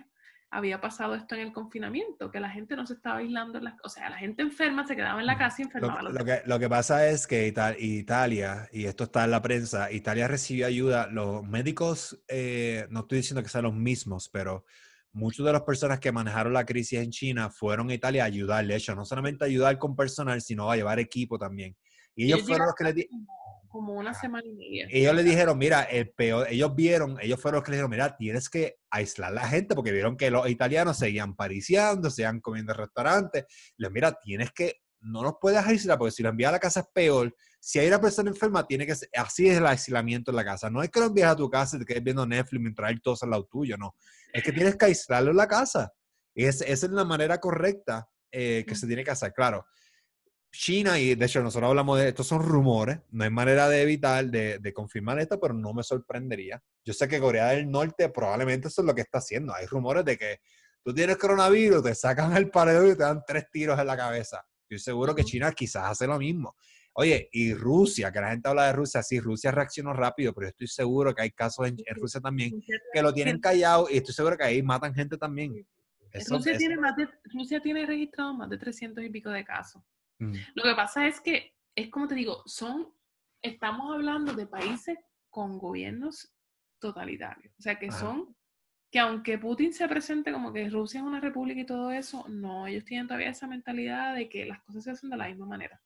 había pasado esto en el confinamiento, que la gente no se estaba aislando, en las, o sea, la gente enferma se quedaba en la casa y enfermaba Lo, a los lo demás. que, lo que pasa es que Ita- Italia, y esto está en la prensa, Italia recibió ayuda. Los médicos, eh, no estoy diciendo que sean los mismos, pero muchas de las personas que manejaron la crisis en China fueron a Italia a ayudar. De hecho, no solamente ayudar con personal, sino a llevar equipo también. Y ellos Ellos fueron llegaron los que les hace di- como, como una semana y media ellos en le casa. dijeron, mira, el peor, ellos vieron, ellos fueron los que le dijeron, mira, tienes que aislar a la gente, porque vieron que los italianos seguían pariciando, seguían comiendo en restaurantes. Les mira, tienes que, no nos puedes aislar, porque si lo envías a la casa es peor. Si hay una persona enferma, tiene que ser, así es el aislamiento en la casa. No es que lo envíes a tu casa y te quedes viendo Netflix mientras él tosa al lado tuyo, no. Es que tienes que aislarlo en la casa. Es, esa es la manera correcta eh, que se tiene que hacer, claro. China, y de hecho nosotros hablamos de estos son rumores, no hay manera de evitar, de, de confirmar esto, pero no me sorprendería. Yo sé que Corea del Norte probablemente eso es lo que está haciendo. Hay rumores de que tú tienes coronavirus, te sacan el paredón y te dan tres tiros en la cabeza. Estoy seguro que Ujú. China quizás hace lo mismo. Oye, y Rusia, que la gente habla de Rusia, sí, Rusia reaccionó rápido, pero yo estoy seguro que hay casos en, en Rusia también Rusia que lo tienen tiene, callado y estoy seguro que ahí matan gente también. Eso, Rusia eso tiene más de, Rusia tiene registrado más de trescientos y pico de casos. mm, Lo que pasa es que, es como te digo, son, estamos hablando de países con gobiernos totalitarios. O sea, que ajá, son, que aunque Putin se presente como que Rusia es una república y todo eso, no, ellos tienen todavía esa mentalidad de que las cosas se hacen de la misma manera.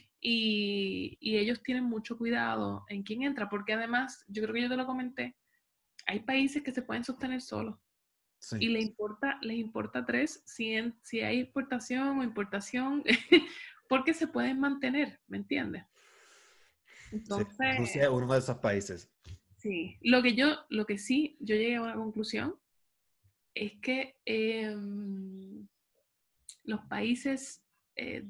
Y, y ellos tienen mucho cuidado en quién entra, porque además, yo creo que yo te lo comenté, hay países que se pueden sostener solos sí. y le importa, les importa tres si, en, si hay exportación o importación, porque se pueden mantener, ¿me entiendes? Sí, Entonces, Rusia es uno de esos países. sí, lo que yo, lo que sí, yo llegué a una conclusión es que eh, los países, eh,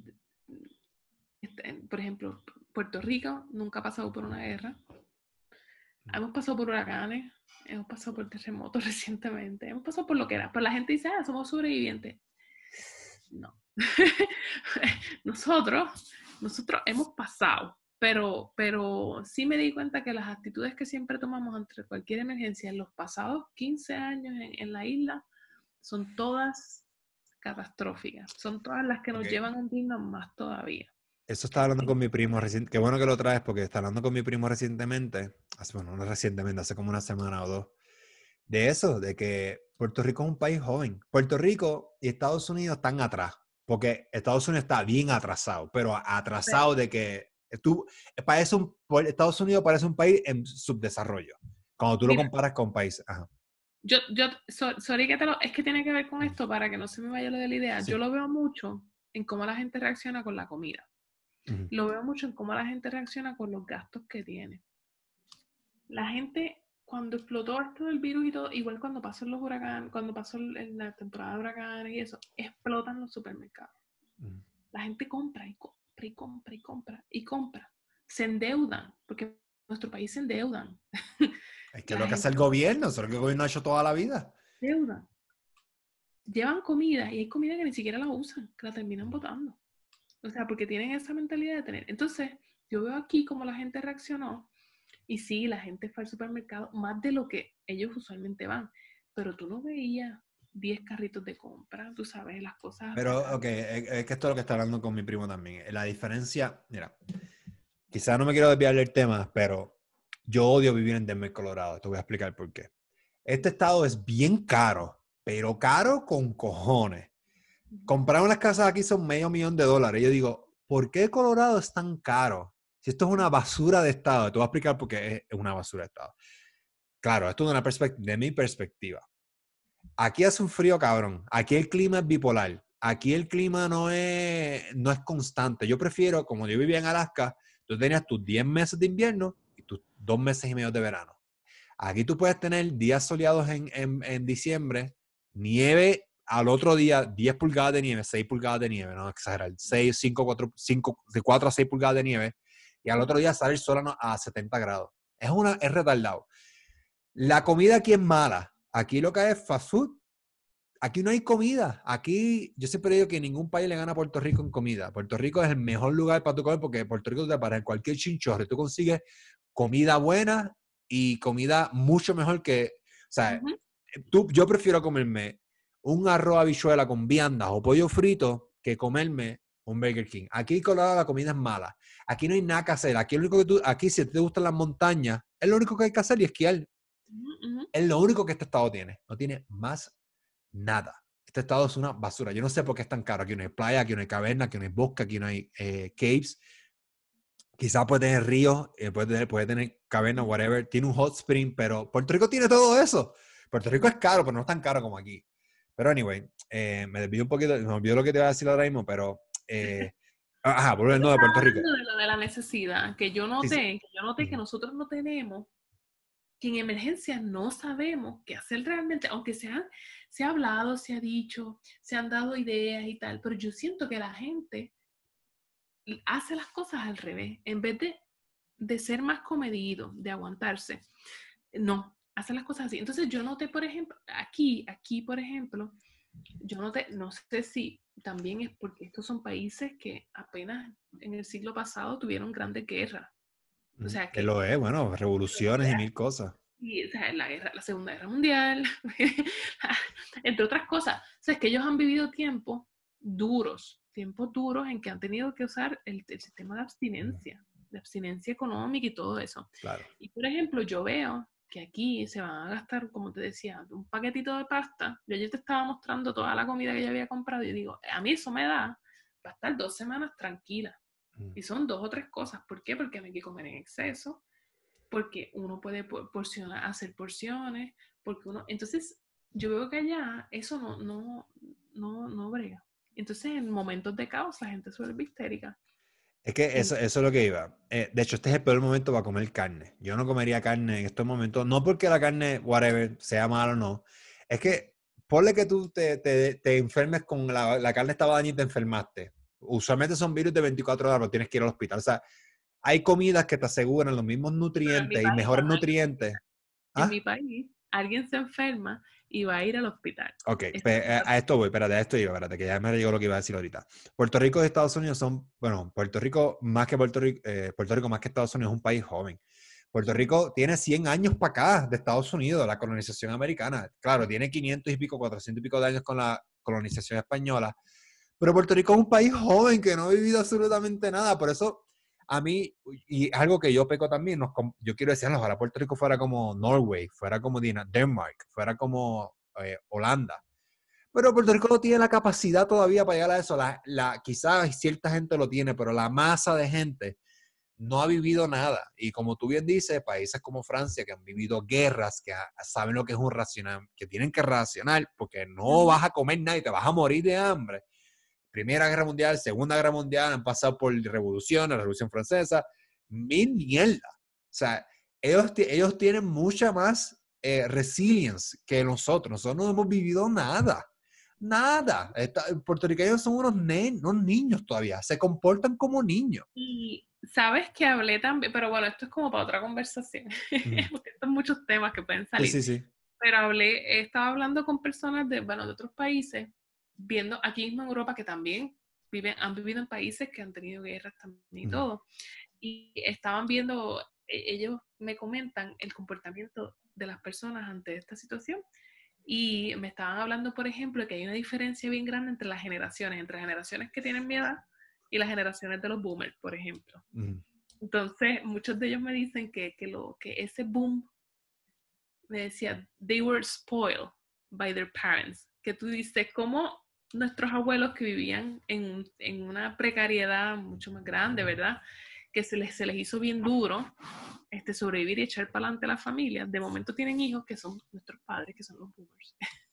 por ejemplo, Puerto Rico nunca ha pasado por una guerra, hemos pasado por huracanes, hemos pasado por terremotos recientemente, hemos pasado por lo que era, pero la gente dice, ah, somos sobrevivientes. No. nosotros, nosotros hemos pasado, pero, pero sí me di cuenta que las actitudes que siempre tomamos ante cualquier emergencia en los pasados quince años en, en la isla son todas catastróficas, son todas las que nos Okay. llevan a hundirnos más todavía. Eso estaba hablando con mi primo recientemente. Qué bueno que lo traes porque estaba hablando con mi primo recientemente. Hace, bueno, no recientemente, hace como una semana o dos. De eso, de que Puerto Rico es un país joven. Puerto Rico y Estados Unidos están atrás. Porque Estados Unidos está bien atrasado, pero atrasado de que tú, parece un, Estados Unidos parece un país en subdesarrollo. Cuando tú lo Mira, comparas con países. Ajá. yo, yo, so, sorry que te lo, es que tiene que ver con esto para que no se me vaya lo de la idea. Yo Sí. lo veo mucho en cómo la gente reacciona con la comida. Uh-huh. Lo veo mucho en cómo la gente reacciona con los gastos que tiene. La gente, cuando explotó esto del virus y todo, igual cuando pasó los huracanes, cuando pasó en la temporada de huracanes y eso, explotan los supermercados. Uh-huh. La gente compra y compra y compra y compra y compra. Se endeudan, porque en nuestro país se endeudan. Es que lo que hace el gobierno, eso es lo que el gobierno ha hecho toda la vida. Deudan. Llevan comida y hay comida que ni siquiera la usan, que la terminan botando. O sea, porque tienen esa mentalidad de tener. Entonces, yo veo aquí cómo la gente reaccionó. Y sí, la gente fue al supermercado más de lo que ellos usualmente van. Pero tú no veías diez carritos de compra, tú sabes, las cosas. Pero, ok, es, es que esto es lo que está hablando con mi primo también. La diferencia, mira, quizás no me quiero desviar del tema, pero yo odio vivir en Denver, Colorado. Te voy a explicar por qué. Este estado es bien caro, pero caro con cojones. Comprar unas casas aquí son medio millón de dólares. Yo digo, ¿por qué Colorado es tan caro? Si esto es una basura de estado, te voy a explicar por qué es una basura de estado. Claro, esto de, una de mi perspectiva. Aquí hace un frío cabrón. Aquí el clima es bipolar. Aquí el clima no es, no es constante. Yo prefiero, como yo vivía en Alaska, tú tenías tus diez meses de invierno y tus dos meses y medio de verano. Aquí tú puedes tener días soleados en, en, en diciembre, nieve al otro día, diez pulgadas de nieve, seis pulgadas de nieve, no exagerar, seis, cinco, cuatro, cinco, de cuatro a seis pulgadas de nieve, y al otro día sale el sol a setenta grados. Es, una, es retardado. La comida aquí es mala. Aquí lo que hay es fast food. Aquí no hay comida. Aquí, yo siempre digo que ningún país le gana a Puerto Rico en comida. Puerto Rico es el mejor lugar para tu comer porque Puerto Rico te para en cualquier chinchorro. Tú consigues comida buena y comida mucho mejor que, o sea, uh-huh. tú, yo prefiero comerme un arroz habichuela con viandas o pollo frito que comerme un Burger King. Aquí en Colorado la comida es mala. Aquí no hay nada que hacer. Aquí, lo único que tú, aquí si te gustan las montañas, es lo único que hay que hacer y esquiar. Uh-huh. Es lo único que este estado tiene. No tiene más nada. Este estado es una basura. Yo no sé por qué es tan caro. Aquí no hay playa, aquí no hay caverna, aquí no hay bosque, aquí no hay eh, caves. Quizás puede tener ríos, eh, puede tener, puede tener caverna, whatever. Tiene un hot spring, pero Puerto Rico tiene todo eso. Puerto Rico es caro, pero no es tan caro como aquí. Pero anyway, eh, me desvío un poquito, me olvidó lo que te iba a decir ahora mismo, pero... Eh, ajá, volviendo de Puerto Rico. Hablando de lo de la necesidad, que yo Sí, sí. noté, que yo noté que nosotros no tenemos, que en emergencias no sabemos qué hacer realmente, aunque se ha, se ha hablado, se ha dicho, se han dado ideas y tal, pero yo siento que la gente hace las cosas al revés, en vez de, de ser más comedido, de aguantarse, no, hace las cosas así. Entonces yo noté, por ejemplo, aquí, aquí, por ejemplo, yo noté, no sé si también es porque estos son países que apenas en el siglo pasado tuvieron grandes guerras. O sea, Que que, lo es, bueno, revoluciones y mil cosas. y, o sea, la, guerra, la Segunda Guerra Mundial, entre otras cosas. O sea, es que ellos han vivido tiempos duros, tiempos duros en que han tenido que usar el, el sistema de abstinencia, de abstinencia económica y todo eso. Claro. Y, por ejemplo, yo veo que aquí se van a gastar, como te decía, un paquetito de pasta. Yo ayer te estaba mostrando toda la comida que yo había comprado y digo, a mí eso me da para estar dos semanas tranquila. Y son dos o tres cosas. ¿Por qué? Porque no hay que comer en exceso, porque uno puede porcionar, hacer porciones, porque uno... Entonces, yo veo que allá eso no, no, no, no brega. Entonces, en momentos de caos, la gente suele ser histérica. Es que eso, eso es lo que iba. Eh, de hecho, este es el peor momento para comer carne. Yo no comería carne en estos momentos, no porque la carne, whatever, sea mala o no. Es que, ponle que tú te, te, te enfermes con la, la carne estaba dañada y te enfermaste. Usualmente son virus de veinticuatro horas, pero tienes que ir al hospital. O sea, hay comidas que te aseguran los mismos nutrientes y mejores nutrientes. En mi ¿Ah? país, alguien se enferma y va a ir al hospital. Ok, Esto pues, a, a esto voy, espérate, a esto iba, espérate, que ya me llegó lo que iba a decir ahorita. Puerto Rico y Estados Unidos son, bueno, Puerto Rico más que Puerto Rico, eh, Puerto Rico más que Estados Unidos es un país joven. Puerto Rico tiene cien años para acá de Estados Unidos, la colonización americana. Claro, tiene quinientos y pico, cuatrocientos y pico de años con la colonización española, pero Puerto Rico es un país joven que no ha vivido absolutamente nada, por eso a mí, y algo que yo peco también, nos, yo quiero decir, ojalá Puerto Rico fuera como Norway, fuera como Denmark, fuera como eh, Holanda. Pero Puerto Rico no tiene la capacidad todavía para llegar a eso. La, la, quizás cierta gente lo tiene, pero la masa de gente no ha vivido nada. Y como tú bien dices, países como Francia, que han vivido guerras, que saben lo que es un racional, que tienen que racionar, porque no vas a comer nada y te vas a morir de hambre. Primera Guerra Mundial, Segunda Guerra Mundial, han pasado por revolución, la Revolución Francesa, mil mierda. O sea, ellos, ellos tienen mucha más eh, resilience que nosotros. Nosotros no hemos vivido nada. Nada. Esta, puertorriqueños son unos, nen, unos niños todavía. Se comportan como niños. Y sabes que hablé también, pero bueno, esto es como para otra conversación, mm. porque estos son muchos temas que pueden salir. Sí, sí, sí. Pero hablé, estaba hablando con personas de, bueno, de otros países, viendo aquí mismo en Europa que también viven, han vivido en países que han tenido guerras también y mm. todo. Y estaban viendo, ellos me comentan el comportamiento de las personas ante esta situación. Y me estaban hablando, por ejemplo, que hay una diferencia bien grande entre las generaciones, entre generaciones que tienen mi edad y las generaciones de los boomers, por ejemplo. Mm. Entonces, muchos de ellos me dicen que, que, lo, que ese boom, me decía, they were spoiled by their parents. Que tú dices, ¿cómo nuestros abuelos que vivían en, en una precariedad mucho más grande, ¿verdad? Que se les, se les hizo bien duro este, sobrevivir y echar para adelante a la familia. De momento tienen hijos que son nuestros padres, que son los boomers.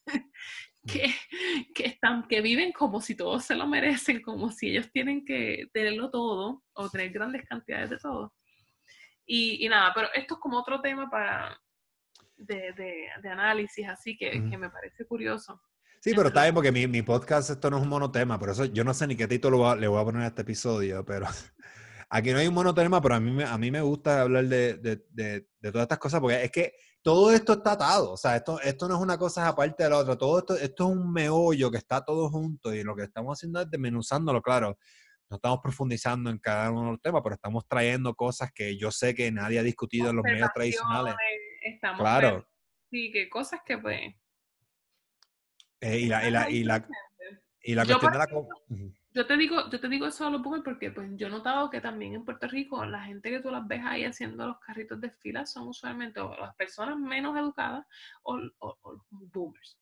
que, que, están, que viven como si todos se lo merecen, como si ellos tienen que tenerlo todo o tener grandes cantidades de todo. Y, y nada, pero esto es como otro tema para de, de, de análisis, así que, mm. que me parece curioso. Sí, pero está bien porque mi, mi podcast esto no es un monotema, por eso yo no sé ni qué título va, le voy a poner a este episodio, pero aquí no hay un monotema, pero a mí, a mí me gusta hablar de, de, de, de todas estas cosas porque es que todo esto está atado, o sea, esto, esto no es una cosa aparte de la otra, todo esto, esto es un meollo que está todo junto y lo que estamos haciendo es desmenuzándolo, claro. No estamos profundizando en cada uno de los temas, pero estamos trayendo cosas que yo sé que nadie ha discutido en los medios tradicionales. Estamos claro. Ver, sí, que cosas que pues... Eh, y, la, y, la, y, la, y la Yo, cuestión por de la... ejemplo, yo te digo, yo te digo eso a los boomers porque pues yo he notado que también en Puerto Rico la gente que tú las ves ahí haciendo los carritos de fila son usualmente o las personas menos educadas o, o, o los boomers.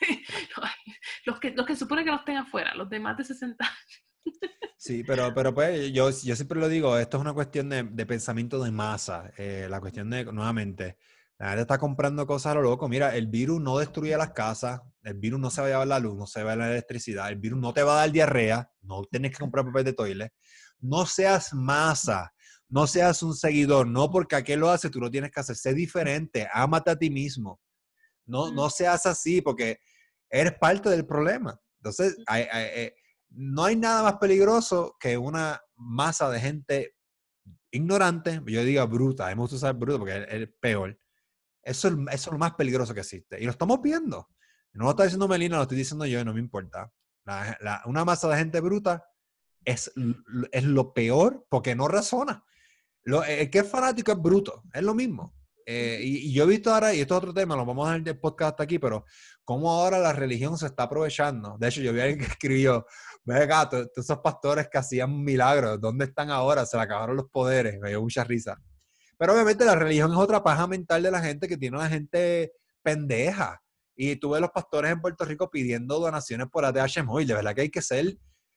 los, que, los que supone que no estén afuera, los de más de sesenta años. Sí, pero, pero pues yo, yo siempre lo digo, esto es una cuestión de, de pensamiento de masa. Eh, la cuestión de, nuevamente, la gente está comprando cosas a lo loco. Mira, el virus no destruye las casas, el virus no se va a llevar la luz, no se va a llevar la electricidad, el virus no te va a dar diarrea, no tienes que comprar papel de toilet. No seas masa, no seas un seguidor, no porque aquel lo hace, tú lo tienes que hacer. Sé diferente, ámate a ti mismo. No, no seas así porque eres parte del problema. Entonces, hay, hay, hay, no hay nada más peligroso que una masa de gente ignorante, yo digo bruta, a mí me gusta usar bruta porque es el peor. Eso es, eso es lo más peligroso que existe. Y lo estamos viendo. No lo está diciendo Melina, lo estoy diciendo yo y no me importa. La, la, una masa de gente bruta es, es lo peor porque no razona. Lo, el que es fanático es bruto, es lo mismo. Eh, y, y yo he visto ahora, y esto es otro tema, lo vamos a dejar del podcast hasta aquí, pero cómo ahora la religión se está aprovechando. De hecho, yo vi a alguien que escribió, ve acá, todos esos pastores que hacían milagros, ¿dónde están ahora? Se le acabaron los poderes, me dio mucha risa. Pero obviamente la religión es otra paja mental de la gente que tiene una gente pendeja. Y tú ves los pastores en Puerto Rico pidiendo donaciones por A T H Móvil, de verdad que hay que ser...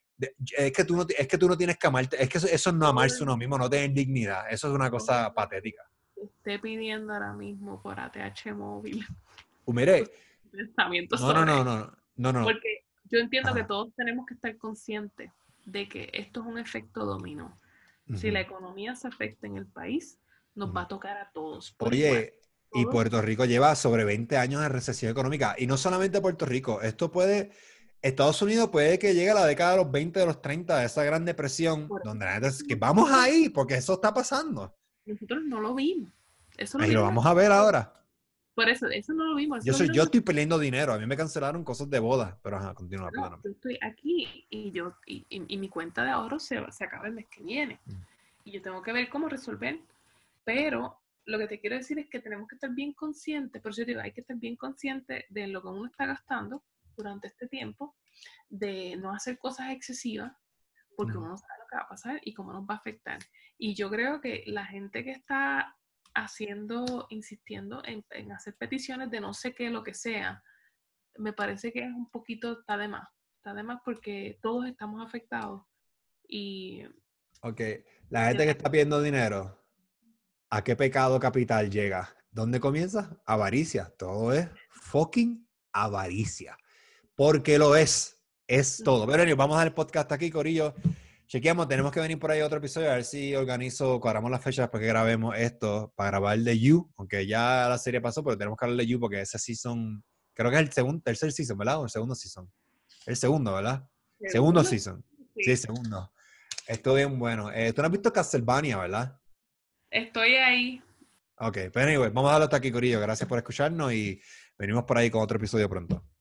Es que, tú no, es que tú no tienes que amarte, es que eso, eso es no amarse uno mismo, no tener dignidad, eso es una cosa patética. Esté pidiendo ahora mismo por A T H Móvil. Uh, mire, no, no, no, sobre no, no, no. Porque yo entiendo Ajá. que todos tenemos que estar conscientes de que esto es un efecto dominó. Uh-huh. Si la economía se afecta en el país, nos uh-huh. va a tocar a todos. Por Oye, igual. y Puerto Rico lleva sobre veinte años de recesión económica. Y no solamente Puerto Rico, esto puede... Estados Unidos puede que llegue a la década de los veinte, de los treinta, de esa gran depresión, por donde la gente es que vamos ahí, porque eso está pasando. Nosotros no lo vimos. Eso lo, y vimos lo vamos a ver ahora. Por eso, eso no lo vimos. Eso yo, soy, lo yo estoy perdiendo dinero. A mí me cancelaron cosas de boda, pero ajá, continúa. No, yo estoy aquí y, yo, y, y, y mi cuenta de ahorro se, se acaba el mes que viene. Mm. Y yo tengo que ver cómo resolver. Pero lo que te quiero decir es que tenemos que estar bien conscientes, por eso digo, hay que estar bien conscientes de lo que uno está gastando durante este tiempo, de no hacer cosas excesivas, porque no. uno no sabe lo que va a pasar y cómo nos va a afectar. Y yo creo que la gente que está haciendo, insistiendo en, en hacer peticiones de no sé qué, lo que sea, me parece que es un poquito, está de más, está de más porque todos estamos afectados. Y... Ok, la gente que está pidiendo dinero, ¿a qué pecado capital llega? ¿Dónde comienza? Avaricia. Todo es fucking avaricia. Porque lo es. Es todo. Pero bueno, vamos a dar el podcast aquí, corillo. Chequeamos, tenemos que venir por ahí otro episodio a ver si organizo, cuadramos las fechas para que grabemos esto, para grabar el de You, aunque ya la serie pasó, pero tenemos que hablar de You porque ese season, creo que es el segundo, tercer season, ¿verdad? O el segundo season. El segundo, ¿verdad? Segundo, segundo season. Sí. sí, segundo. Esto bien bueno. Eh, Tú no has visto Castlevania, ¿verdad? Estoy ahí. Ok, pero anyway, vamos a darlo hasta aquí, corillo. Gracias por escucharnos y venimos por ahí con otro episodio pronto.